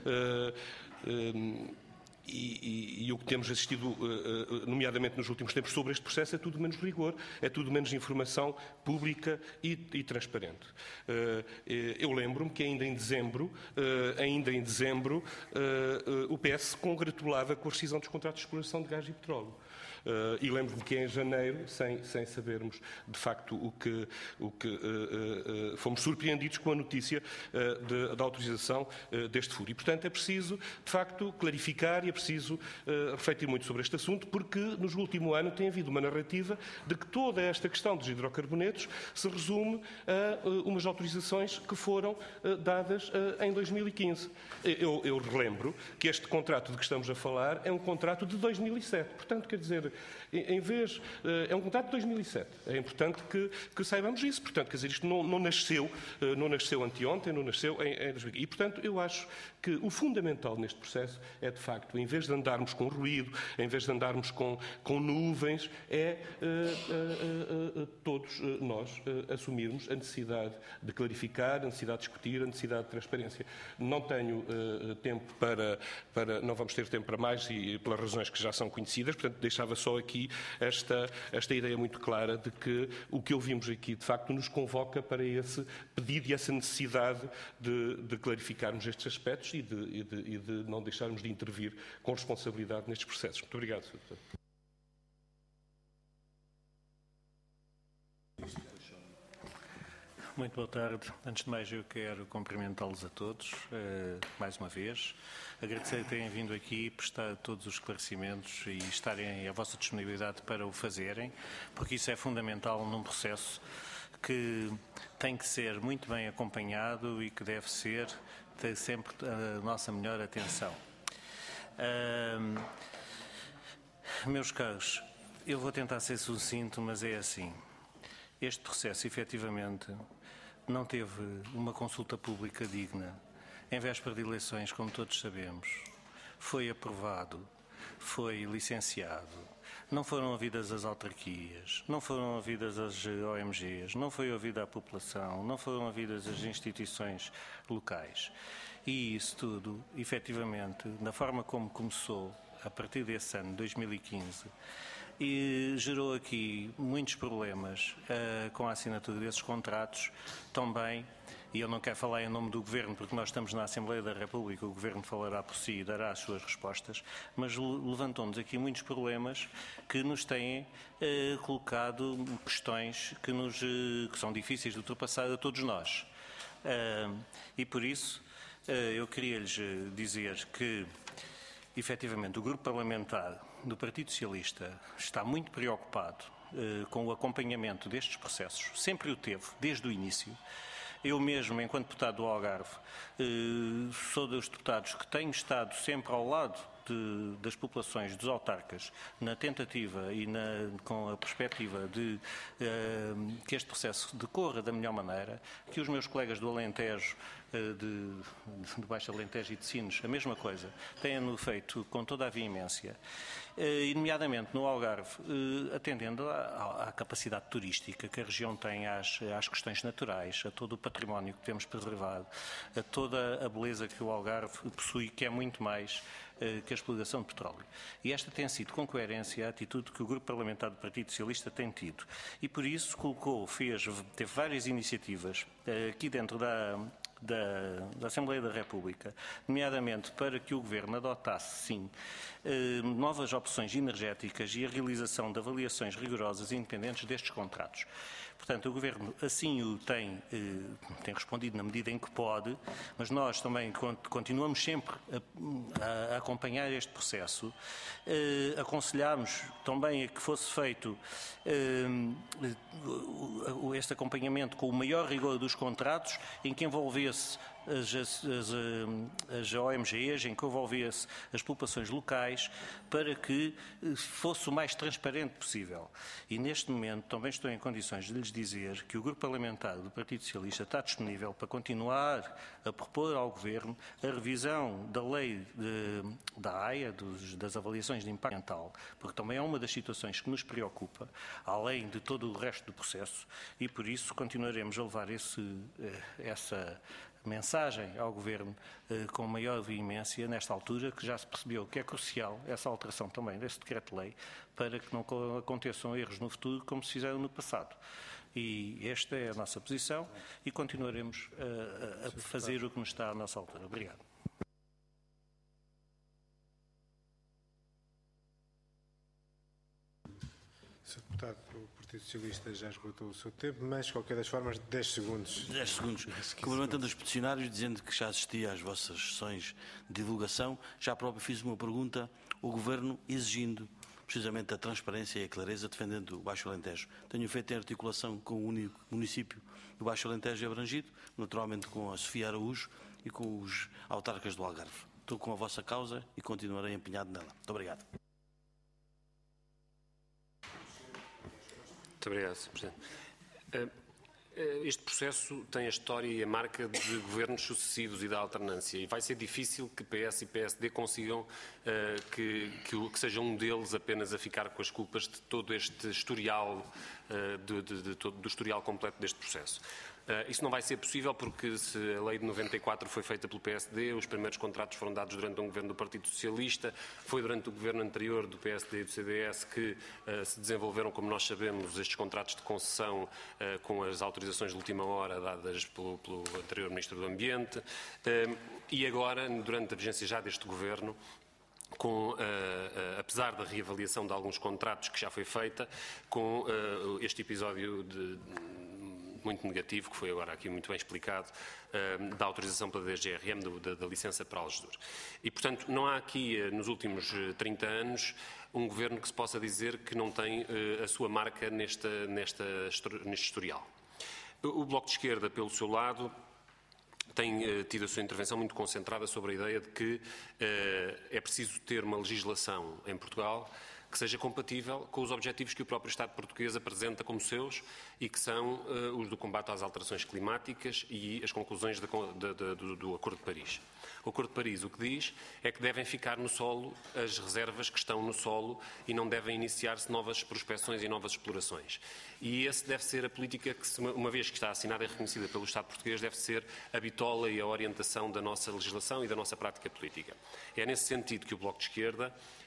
E, e, e o que temos assistido, nomeadamente nos últimos tempos, sobre este processo é tudo menos rigor, é tudo menos informação pública e, e transparente. Eu lembro-me que ainda em dezembro, ainda em dezembro, o P S se congratulava com a rescisão dos contratos de exploração de gás e petróleo. Uh, e lembro-me que em janeiro, sem, sem sabermos de facto o que, o que uh, uh, fomos surpreendidos com a notícia uh, de, da autorização uh, deste furo. E, portanto, é preciso, de facto, clarificar e é preciso uh, refletir muito sobre este assunto, porque nos últimos anos tem havido uma narrativa de que toda esta questão dos hidrocarbonetos se resume a uh, umas autorizações que foram uh, dadas uh, em dois mil e quinze. Eu, eu relembro que este contrato de que estamos a falar é um contrato de dois mil e sete. Portanto, quer dizer, em vez, é um contrato de dois mil e sete. É importante que, que saibamos isso. Portanto, quer dizer, isto não, não nasceu, não nasceu anteontem, não nasceu em, em dois mil e quinze. E, portanto, eu acho que o fundamental neste processo é, de facto, em vez de andarmos com ruído, em vez de andarmos com, com nuvens, é uh, uh, uh, uh, todos uh, nós uh, assumirmos a necessidade de clarificar, a necessidade de discutir, a necessidade de transparência. Não tenho uh, tempo para, para, não vamos ter tempo para mais e pelas razões que já são conhecidas, portanto, deixava só aqui esta, esta ideia muito clara de que o que ouvimos aqui, de facto, nos convoca para esse pedido e essa necessidade de, de clarificarmos estes aspectos e de, e, de, e de não deixarmos de intervir com responsabilidade nestes processos. Muito obrigado, senhor Deputado. Muito boa tarde. Antes de mais, eu quero cumprimentá-los a todos, eh, mais uma vez. Agradecer que tenham vindo aqui, prestar todos os esclarecimentos e estarem à vossa disponibilidade para o fazerem, porque isso é fundamental num processo que tem que ser muito bem acompanhado e que deve ser, ter sempre a nossa melhor atenção. Uh, meus caros, eu vou tentar ser sucinto, mas é assim. Este processo, efetivamente, não teve uma consulta pública digna. Em véspera de eleições, como todos sabemos, foi aprovado, foi licenciado, não foram ouvidas as autarquias, não foram ouvidas as O M Gs, não foi ouvida a população, não foram ouvidas as instituições locais. E isso tudo, efetivamente, da forma como começou, a partir desse ano, dois mil e quinze, e gerou aqui muitos problemas uh, com a assinatura desses contratos, também, e eu não quero falar em nome do Governo, porque nós estamos na Assembleia da República, o Governo falará por si e dará as suas respostas, mas levantou-nos aqui muitos problemas que nos têm uh, colocado questões que, nos, uh, que são difíceis de ultrapassar a todos nós. Uh, e por isso, uh, eu queria-lhes dizer que, efetivamente, o Grupo Parlamentar do Partido Socialista está muito preocupado eh, com o acompanhamento destes processos. Sempre o teve, desde o início. Eu mesmo, enquanto deputado do Algarve, eh, sou dos deputados que tenho estado sempre ao lado de, das populações, dos autarcas, na tentativa e na, com a perspectiva de eh, que este processo decorra da melhor maneira, que os meus colegas do Alentejo, de, de Baixo Alentejo e de Sines, a mesma coisa, têm-no feito com toda a veemência, e nomeadamente no Algarve, atendendo à, à capacidade turística que a região tem às, às questões naturais, a todo o património que temos preservado, a toda a beleza que o Algarve possui, que é muito mais que a exploração de petróleo. E esta tem sido, com coerência, a atitude que o Grupo Parlamentar do Partido Socialista tem tido. E por isso colocou, fez, teve várias iniciativas aqui dentro da da, da Assembleia da República, nomeadamente para que o Governo adotasse, sim, eh, novas opções energéticas e a realização de avaliações rigorosas e independentes destes contratos. Portanto, o Governo assim o tem, eh, tem respondido na medida em que pode, mas nós também continuamos sempre a, a acompanhar este processo. Eh, aconselhámos também a que fosse feito eh, este acompanhamento com o maior rigor dos contratos, em que envolvesse As, as, as O M Gs, em que envolvesse as populações locais, para que fosse o mais transparente possível. E neste momento também estou em condições de lhes dizer que o Grupo Parlamentar do Partido Socialista está disponível para continuar a propor ao Governo a revisão da lei de, da A I A, dos, das avaliações de impacto ambiental, porque também é uma das situações que nos preocupa, além de todo o resto do processo, e por isso continuaremos a levar esse, essa mensagem ao Governo eh, com maior veemência nesta altura, que já se percebeu que é crucial essa alteração também deste decreto-lei para que não aconteçam erros no futuro como se fizeram no passado. E esta é a nossa posição e continuaremos a, a fazer o que nos está à nossa altura. Obrigado. senhor Deputado, o Partido Socialista já esgotou o seu tempo, mas, de qualquer das formas, dez segundos. dez segundos. Cumprimentando os peticionários, dizendo que já assisti às vossas sessões de divulgação, já próprio fiz uma pergunta, o Governo exigindo precisamente a transparência e a clareza, defendendo o Baixo Alentejo. Tenho feito em articulação com o único município do Baixo Alentejo abrangido, naturalmente com a Sofia Araújo e com os autarcas do Algarve. Estou com a vossa causa e continuarei empenhado nela. Muito obrigado. Muito obrigado, senhor Presidente. Este processo tem a história e a marca de governos sucessivos e da alternância, e vai ser difícil que P S e P S D consigam uh, que, que, que seja um deles apenas a ficar com as culpas de todo este historial, uh, de, de, de, de, do historial completo deste processo. Uh, isso não vai ser possível porque se a lei de noventa e quatro foi feita pelo P S D, os primeiros contratos foram dados durante um governo do Partido Socialista, foi durante o governo anterior do P S D e do C D S que uh, se desenvolveram, como nós sabemos, estes contratos de concessão uh, com as autorizações de última hora dadas pelo, pelo anterior Ministro do Ambiente uh, e agora, durante a vigência já deste governo, com, uh, uh, apesar da reavaliação de alguns contratos que já foi feita, com uh, este episódio de muito negativo, que foi agora aqui muito bem explicado, uh, da autorização pela D G R M, do, da, da licença para Algesur. E, portanto, não há aqui, uh, nos últimos trinta anos, um governo que se possa dizer que não tem uh, a sua marca nesta, nesta, neste historial. O Bloco de Esquerda, pelo seu lado, tem uh, tido a sua intervenção muito concentrada sobre a ideia de que uh, é preciso ter uma legislação em Portugal que seja compatível com os objetivos que o próprio Estado português apresenta como seus e que são uh, os do combate às alterações climáticas e as conclusões de, de, de, do, do Acordo de Paris. O Acordo de Paris o que diz é que devem ficar no solo as reservas que estão no solo e não devem iniciar-se novas prospecções e novas explorações. E esse deve ser a política que, uma vez que está assinada e reconhecida pelo Estado português, deve ser a bitola e a orientação da nossa legislação e da nossa prática política. É nesse sentido que o Bloco de Esquerda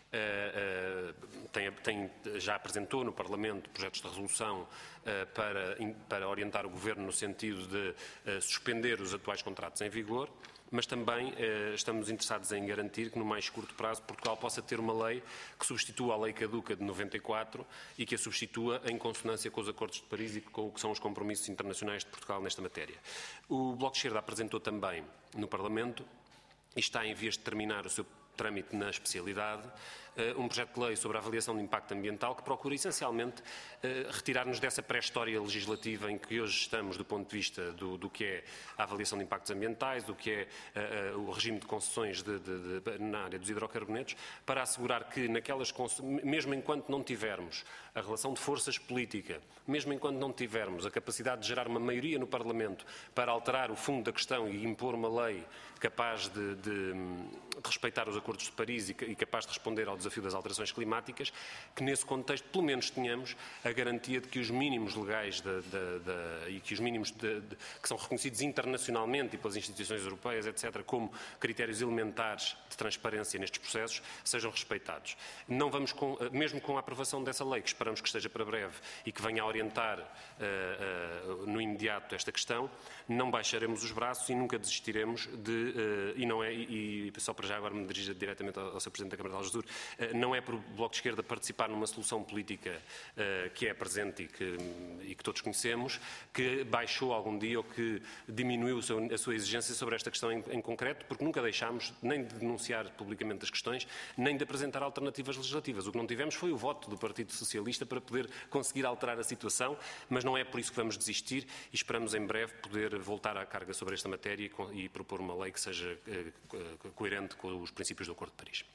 Uh, uh, tem, tem, já apresentou no Parlamento projetos de resolução uh, para, in, para orientar o Governo no sentido de uh, suspender os atuais contratos em vigor, mas também uh, estamos interessados em garantir que no mais curto prazo Portugal possa ter uma lei que substitua a lei caduca de noventa e quatro e que a substitua em consonância com os acordos de Paris e com o que são os compromissos internacionais de Portugal nesta matéria. O Bloco de Esquerda apresentou também no Parlamento e está em vias de terminar o seu trâmite na especialidade, um projeto de lei sobre a avaliação de impacto ambiental que procura essencialmente retirar-nos dessa pré-história legislativa em que hoje estamos do ponto de vista do, do que é a avaliação de impactos ambientais, do que é uh, o regime de concessões de, de, de, na área dos hidrocarbonetos, para assegurar que naquelas mesmo enquanto não tivermos a relação de forças política, mesmo enquanto não tivermos a capacidade de gerar uma maioria no Parlamento para alterar o fundo da questão e impor uma lei capaz de, de, de respeitar os acordos acordos de Paris e capaz de responder ao desafio das alterações climáticas, que nesse contexto pelo menos tenhamos a garantia de que os mínimos legais de, de, de, e que os mínimos de, de, que são reconhecidos internacionalmente e pelas instituições europeias, etcétera, como critérios elementares de transparência nestes processos, sejam respeitados. Não vamos, com, mesmo com a aprovação dessa lei, que esperamos que esteja para breve e que venha a orientar uh, uh, no imediato esta questão, não baixaremos os braços e nunca desistiremos de, uh, e não é, e, e só para já agora me dirigir diretamente ao, ao Sr Presidente da Câmara de Algesur, uh, não é por Bloco de Esquerda participar numa solução política uh, que é presente e que, e que todos conhecemos, que baixou algum dia ou que diminuiu a sua exigência sobre esta questão em, em concreto, porque nunca deixámos nem de denunciar publicamente as questões, nem de apresentar alternativas legislativas. O que não tivemos foi o voto do Partido Socialista para poder conseguir alterar a situação, mas não é por isso que vamos desistir e esperamos em breve poder voltar à carga sobre esta matéria e, e propor uma lei que seja eh, coerente com os princípios do Acordo de Paris.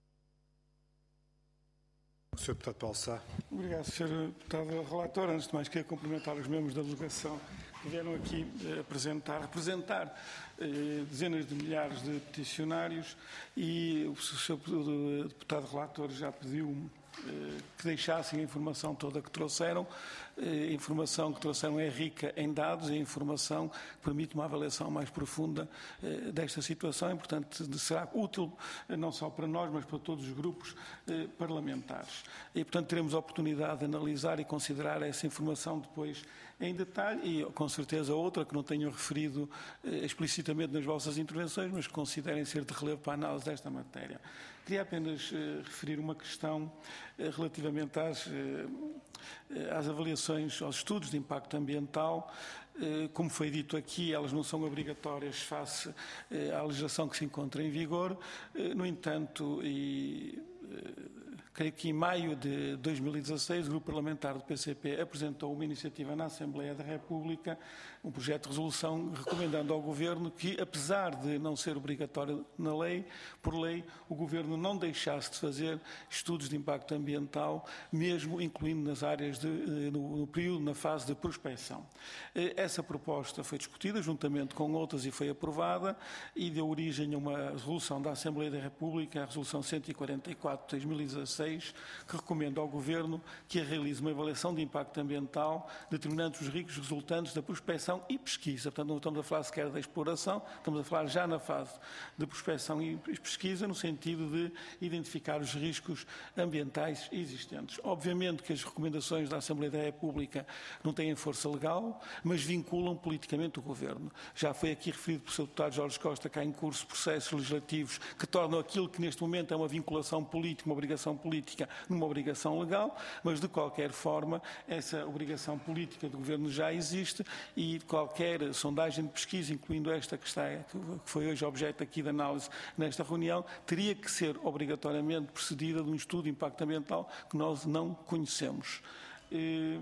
O senhor Deputado Paulo Sá. Obrigado, senhor Deputado Relator. Antes de mais, queria cumprimentar os membros da delegação que vieram aqui eh, apresentar, representar eh, dezenas de milhares de peticionários e o senhor Deputado Relator já pediu eh, que deixassem a informação toda que trouxeram. A informação que trouxeram é rica em dados, é informação que permite uma avaliação mais profunda eh, desta situação e, portanto, será útil eh, não só para nós, mas para todos os grupos eh, parlamentares. E, portanto, teremos a oportunidade de analisar e considerar essa informação depois em detalhe e, com certeza, outra que não tenham referido eh, explicitamente nas vossas intervenções, mas que considerem ser de relevo para a análise desta matéria. Queria apenas eh, referir uma questão eh, relativamente às, eh, às avaliações, aos estudos de impacto ambiental. Eh, como foi dito aqui, elas não são obrigatórias face eh, à legislação que se encontra em vigor. Eh, no entanto, e, eh, creio que em maio de dois mil e dezasseis, o Grupo Parlamentar do P C P apresentou uma iniciativa na Assembleia da República, um projeto de resolução recomendando ao Governo que, apesar de não ser obrigatório na lei, por lei, o Governo não deixasse de fazer estudos de impacto ambiental, mesmo incluindo nas áreas, de, no, no período, na fase de prospecção. Essa proposta foi discutida juntamente com outras e foi aprovada e deu origem a uma resolução da Assembleia da República, a Resolução cento e quarenta e quatro de dois mil e dezasseis, que recomenda ao Governo que realize uma avaliação de impacto ambiental, determinando os riscos resultantes da prospecção e pesquisa. Portanto, não estamos a falar sequer da exploração, estamos a falar já na fase de prospecção e pesquisa, no sentido de identificar os riscos ambientais existentes. Obviamente que as recomendações da Assembleia da República não têm força legal, mas vinculam politicamente o Governo. Já foi aqui referido pelo senhor Deputado Jorge Costa que há em curso processos legislativos que tornam aquilo que neste momento é uma vinculação política, uma obrigação política, numa obrigação legal, mas de qualquer forma essa obrigação política do Governo já existe e qualquer sondagem de pesquisa, incluindo esta que, está, que foi hoje objeto aqui de análise nesta reunião, teria que ser obrigatoriamente precedida de um estudo de impacto ambiental que nós não conhecemos. E,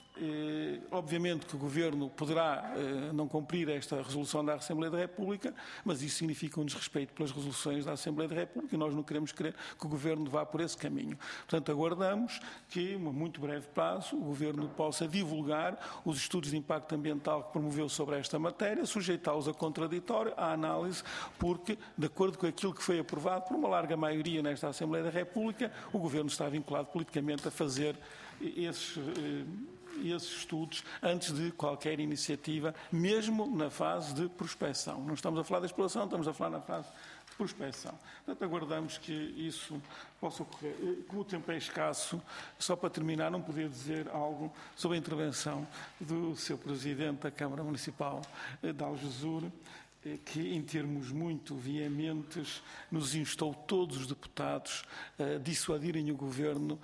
Eh, obviamente que o Governo poderá eh, não cumprir esta resolução da Assembleia da República, mas isso significa um desrespeito pelas resoluções da Assembleia da República e nós não queremos crer que o Governo vá por esse caminho. Portanto, aguardamos que, a muito breve prazo, o Governo possa divulgar os estudos de impacto ambiental que promoveu sobre esta matéria, sujeitá-los a contraditório, à análise, porque, de acordo com aquilo que foi aprovado por uma larga maioria nesta Assembleia da República, o Governo está vinculado politicamente a fazer esses eh, esses estudos antes de qualquer iniciativa, mesmo na fase de prospecção. Não estamos a falar da exploração, estamos a falar na fase de prospecção. Portanto, aguardamos que isso possa ocorrer. Como o tempo é escasso, só para terminar, não podia dizer algo sobre a intervenção do seu Presidente da Câmara Municipal de Algesur, que, em termos muito veementes, nos instou todos os deputados a dissuadirem o Governo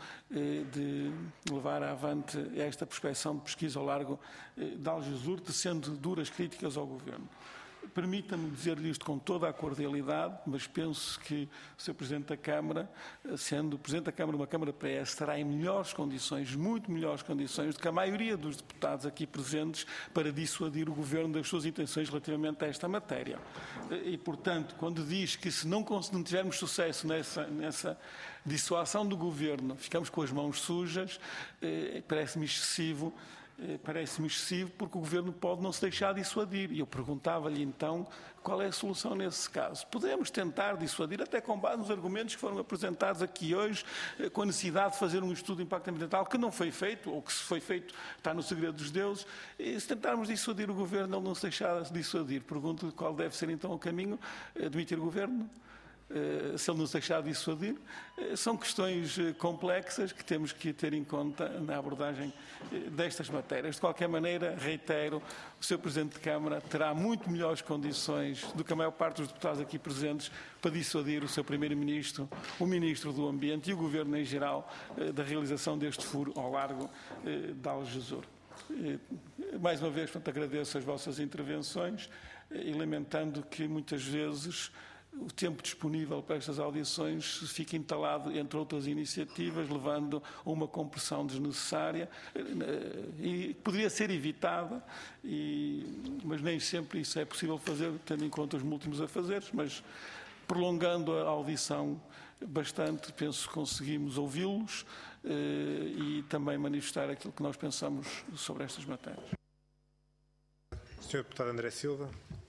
de levar avante esta prospecção de pesquisa ao largo de Algesur, tecendo duras críticas ao Governo. Permita-me dizer-lhe isto com toda a cordialidade, mas penso que o senhor Presidente da Câmara, sendo o Presidente da Câmara de uma Câmara P S, estará em melhores condições, muito melhores condições, do que a maioria dos deputados aqui presentes para dissuadir o Governo das suas intenções relativamente a esta matéria. E, portanto, quando diz que se não, não tivermos sucesso nessa, nessa dissuasão do Governo, ficamos com as mãos sujas, eh, parece-me excessivo. parece-me excessivo, porque o Governo pode não se deixar dissuadir. E eu perguntava-lhe então qual é a solução nesse caso. Podemos tentar dissuadir, até com base nos argumentos que foram apresentados aqui hoje, com a necessidade de fazer um estudo de impacto ambiental que não foi feito, ou que se foi feito está no segredo dos deuses. E se tentarmos dissuadir o Governo, ele não se deixar dissuadir. Pergunto-lhe qual deve ser então o caminho. Admitir o Governo? Se ele nos deixar dissuadir, são questões complexas que temos que ter em conta na abordagem destas matérias. De qualquer maneira, reitero, o senhor Presidente de Câmara terá muito melhores condições do que a maior parte dos deputados aqui presentes para dissuadir o seu Primeiro-Ministro, o Ministro do Ambiente e o Governo em geral da realização deste furo ao largo de Algesur. Mais uma vez, portanto, agradeço as vossas intervenções e lamentando que muitas vezes o tempo disponível para estas audições fica entalado entre outras iniciativas, levando a uma compressão desnecessária e poderia ser evitada, e, mas nem sempre isso é possível fazer, tendo em conta os múltiplos afazeres, mas prolongando a audição bastante, penso que conseguimos ouvi-los e também manifestar aquilo que nós pensamos sobre estas matérias. senhor Deputado André Silva.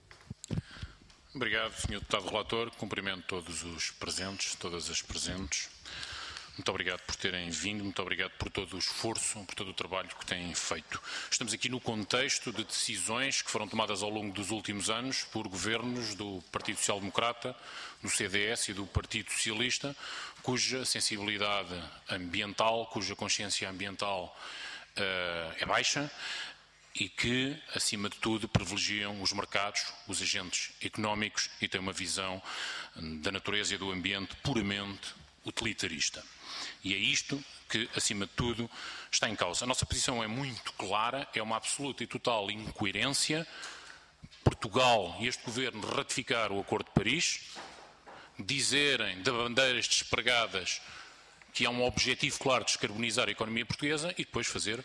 Obrigado, senhor Deputado Relator. Cumprimento todos os presentes, todas as presentes. Muito obrigado por terem vindo, muito obrigado por todo o esforço, por todo o trabalho que têm feito. Estamos aqui no contexto de decisões que foram tomadas ao longo dos últimos anos por governos do Partido Social Democrata, do C D S e do Partido Socialista, cuja sensibilidade ambiental, cuja consciência ambiental uh, é baixa, e que, acima de tudo, privilegiam os mercados, os agentes económicos e têm uma visão da natureza e do ambiente puramente utilitarista. E é isto que, acima de tudo, está em causa. A nossa posição é muito clara, é uma absoluta e total incoerência. Portugal e este Governo ratificar o Acordo de Paris, dizerem de bandeiras despregadas que há um objetivo claro de descarbonizar a economia portuguesa e depois fazer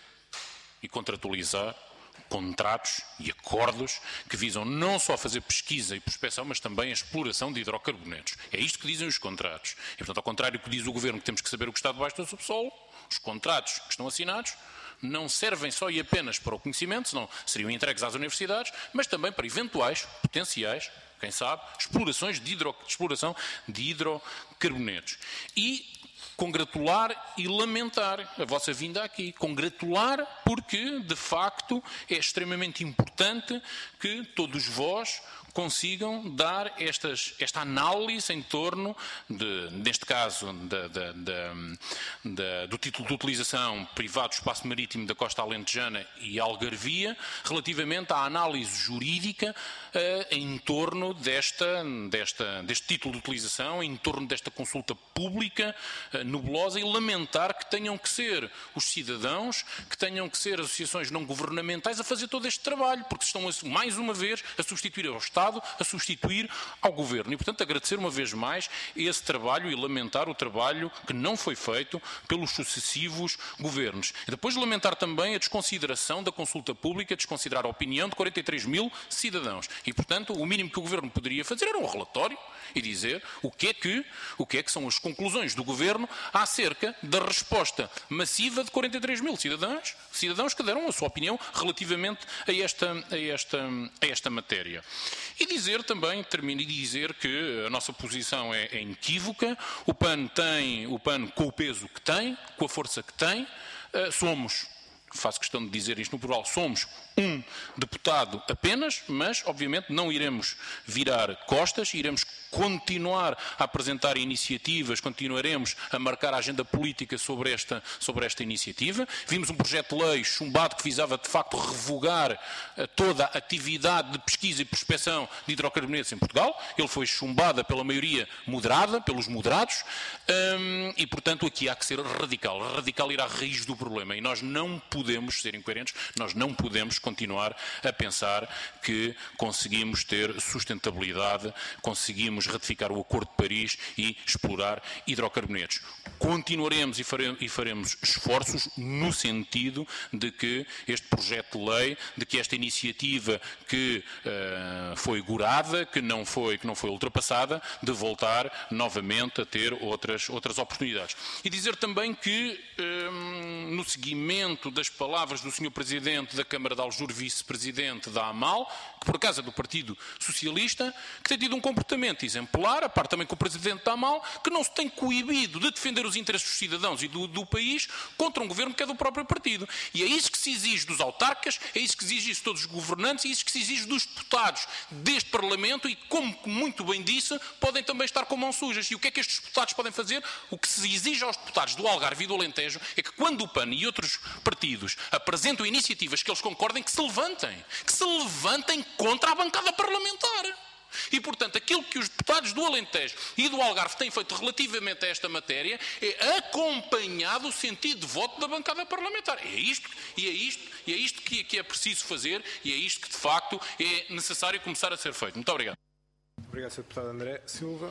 e contratualizar contratos e acordos que visam não só fazer pesquisa e prospecção, mas também a exploração de hidrocarbonetos. É isto que dizem os contratos. E, portanto, ao contrário do que diz o Governo, que temos que saber o que está debaixo do subsolo, os contratos que estão assinados não servem só e apenas para o conhecimento, senão seriam entregues às universidades, mas também para eventuais, potenciais, quem sabe, explorações de, hidro, de exploração de hidrocarbonetos. E congratular e lamentar a vossa vinda aqui. Congratular porque, de facto, é extremamente importante que todos vós consigam dar estas, esta análise em torno, de, neste caso, de, de, de, de, do título de utilização privado do espaço marítimo da costa alentejana e algarvia, relativamente à análise jurídica uh, em torno desta, desta, deste título de utilização, em torno desta consulta pública uh, nebulosa, e lamentar que tenham que ser os cidadãos, que tenham que ser associações não governamentais a fazer todo este trabalho, porque estão, mais uma vez, a substituir ao Estado, a substituir ao Governo. E, portanto, agradecer uma vez mais esse trabalho e lamentar o trabalho que não foi feito pelos sucessivos governos. E depois lamentar também a desconsideração da consulta pública, desconsiderar a opinião de quarenta e três mil cidadãos. E, portanto, o mínimo que o Governo poderia fazer era um relatório e dizer o que é que, o que é que são as conclusões do Governo acerca da resposta massiva de quarenta e três mil cidadãos, cidadãos que deram a sua opinião relativamente a esta, a esta, a esta matéria. E dizer também, termino, e dizer que a nossa posição é, é inequívoca, o P A N tem, o P A N com o peso que tem, com a força que tem, uh, somos, faço questão de dizer isto no plural, somos um deputado apenas, mas obviamente não iremos virar costas, iremos continuar a apresentar iniciativas, continuaremos a marcar a agenda política sobre esta, sobre esta iniciativa. Vimos um projeto de lei chumbado que visava de facto revogar uh, toda a atividade de pesquisa e prospecção de hidrocarbonetos em Portugal. Ele foi chumbado pela maioria moderada, pelos moderados, um, e portanto aqui há que ser radical, radical ir à raiz do problema, e nós não podemos ser incoerentes, nós não podemos continuar a pensar que conseguimos ter sustentabilidade, conseguimos vamos ratificar o Acordo de Paris e explorar hidrocarbonetos. Continuaremos e faremos esforços no sentido de que este projeto de lei, de que esta iniciativa que uh, foi gorada, que não foi, que não foi ultrapassada, de voltar novamente a ter outras, outras oportunidades. E dizer também que, um, no seguimento das palavras do senhor Presidente da Câmara de Aljur, Vice-Presidente da AMAL, que por acaso é do Partido Socialista, que tem tido um comportamento exemplar, a par também com o Presidente da AMAL, que não se tem coibido de defender os interesses dos cidadãos e do, do país contra um governo que é do próprio partido. E é isso que se exige dos autarcas, é isso que se exige de todos os governantes, é isso que se exige dos deputados deste Parlamento e, como muito bem disse, podem também estar com mãos sujas. E o que é que estes deputados podem fazer? O que se exige aos deputados do Algarve e do Alentejo é que, quando o P A N e outros partidos apresentam iniciativas que eles concordem, que se levantem. Que se levantem contra a bancada parlamentar. E, portanto, aquilo que os deputados do Alentejo e do Algarve têm feito relativamente a esta matéria é acompanhado o sentido de voto da bancada parlamentar. É isto, e é isto, e é isto que, que é preciso fazer e é isto que, de facto, é necessário começar a ser feito. Muito obrigado. Obrigado, senhor Deputado André Silva.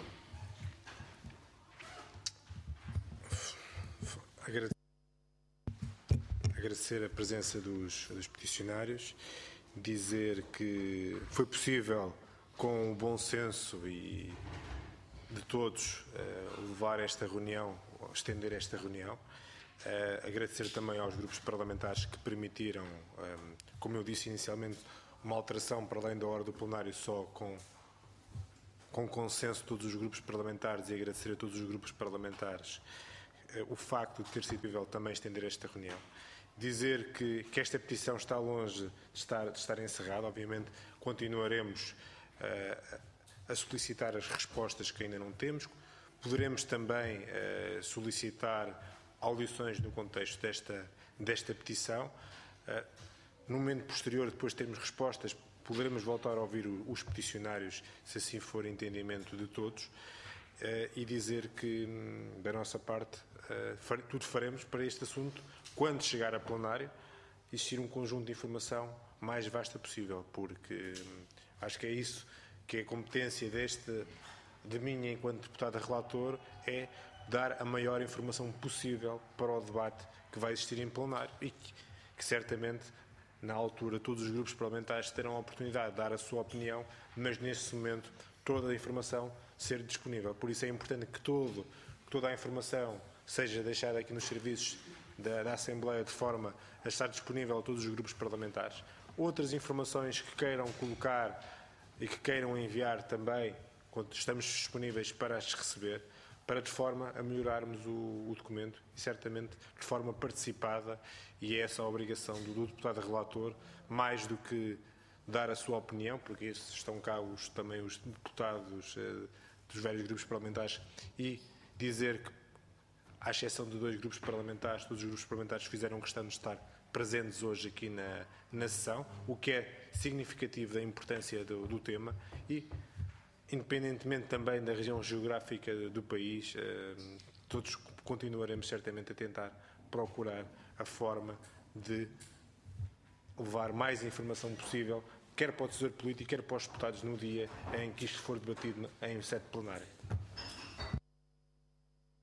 Agradecer a presença dos, dos peticionários, dizer que foi possível, com o bom senso e de todos, levar esta reunião, estender esta reunião. Agradecer também aos grupos parlamentares que permitiram, como eu disse inicialmente, uma alteração para além da hora do plenário só com, com consenso de todos os grupos parlamentares, e agradecer a todos os grupos parlamentares o facto de ter sido possível também estender esta reunião. Dizer que, que esta petição está longe de estar, de estar encerrada. Obviamente continuaremos uh, a solicitar as respostas que ainda não temos. Poderemos também uh, solicitar audições no contexto desta, desta petição. Uh, no momento posterior, depois de termos respostas, poderemos voltar a ouvir o, os peticionários, se assim for entendimento de todos, uh, e dizer que, da nossa parte, uh, far, tudo faremos para este assunto, quando chegar a plenário, existir um conjunto de informação mais vasta possível, porque hum, acho que é isso que é a competência deste, de mim enquanto deputado relator, é dar a maior informação possível para o debate que vai existir em plenário e que, que certamente, na altura, todos os grupos parlamentares terão a oportunidade de dar a sua opinião, mas neste momento toda a informação ser disponível. Por isso é importante que, todo, que toda a informação seja deixada aqui nos serviços Da, da Assembleia, de forma a estar disponível a todos os grupos parlamentares. Outras informações que queiram colocar e que queiram enviar também, quando estamos disponíveis para as receber, para de forma a melhorarmos o, o documento e certamente de forma participada, e é essa a obrigação do, do deputado relator, mais do que dar a sua opinião, porque estes estão cá os, também os deputados eh, dos vários grupos parlamentares, e dizer que, à exceção de dois grupos parlamentares, todos os grupos parlamentares fizeram questão de estar presentes hoje aqui na, na sessão, o que é significativo da importância do, do tema e, independentemente também da região geográfica do país, eh, todos continuaremos certamente a tentar procurar a forma de levar mais informação possível, quer para o Tesouro Político, quer para os deputados, no dia em que isto for debatido em sede plenária.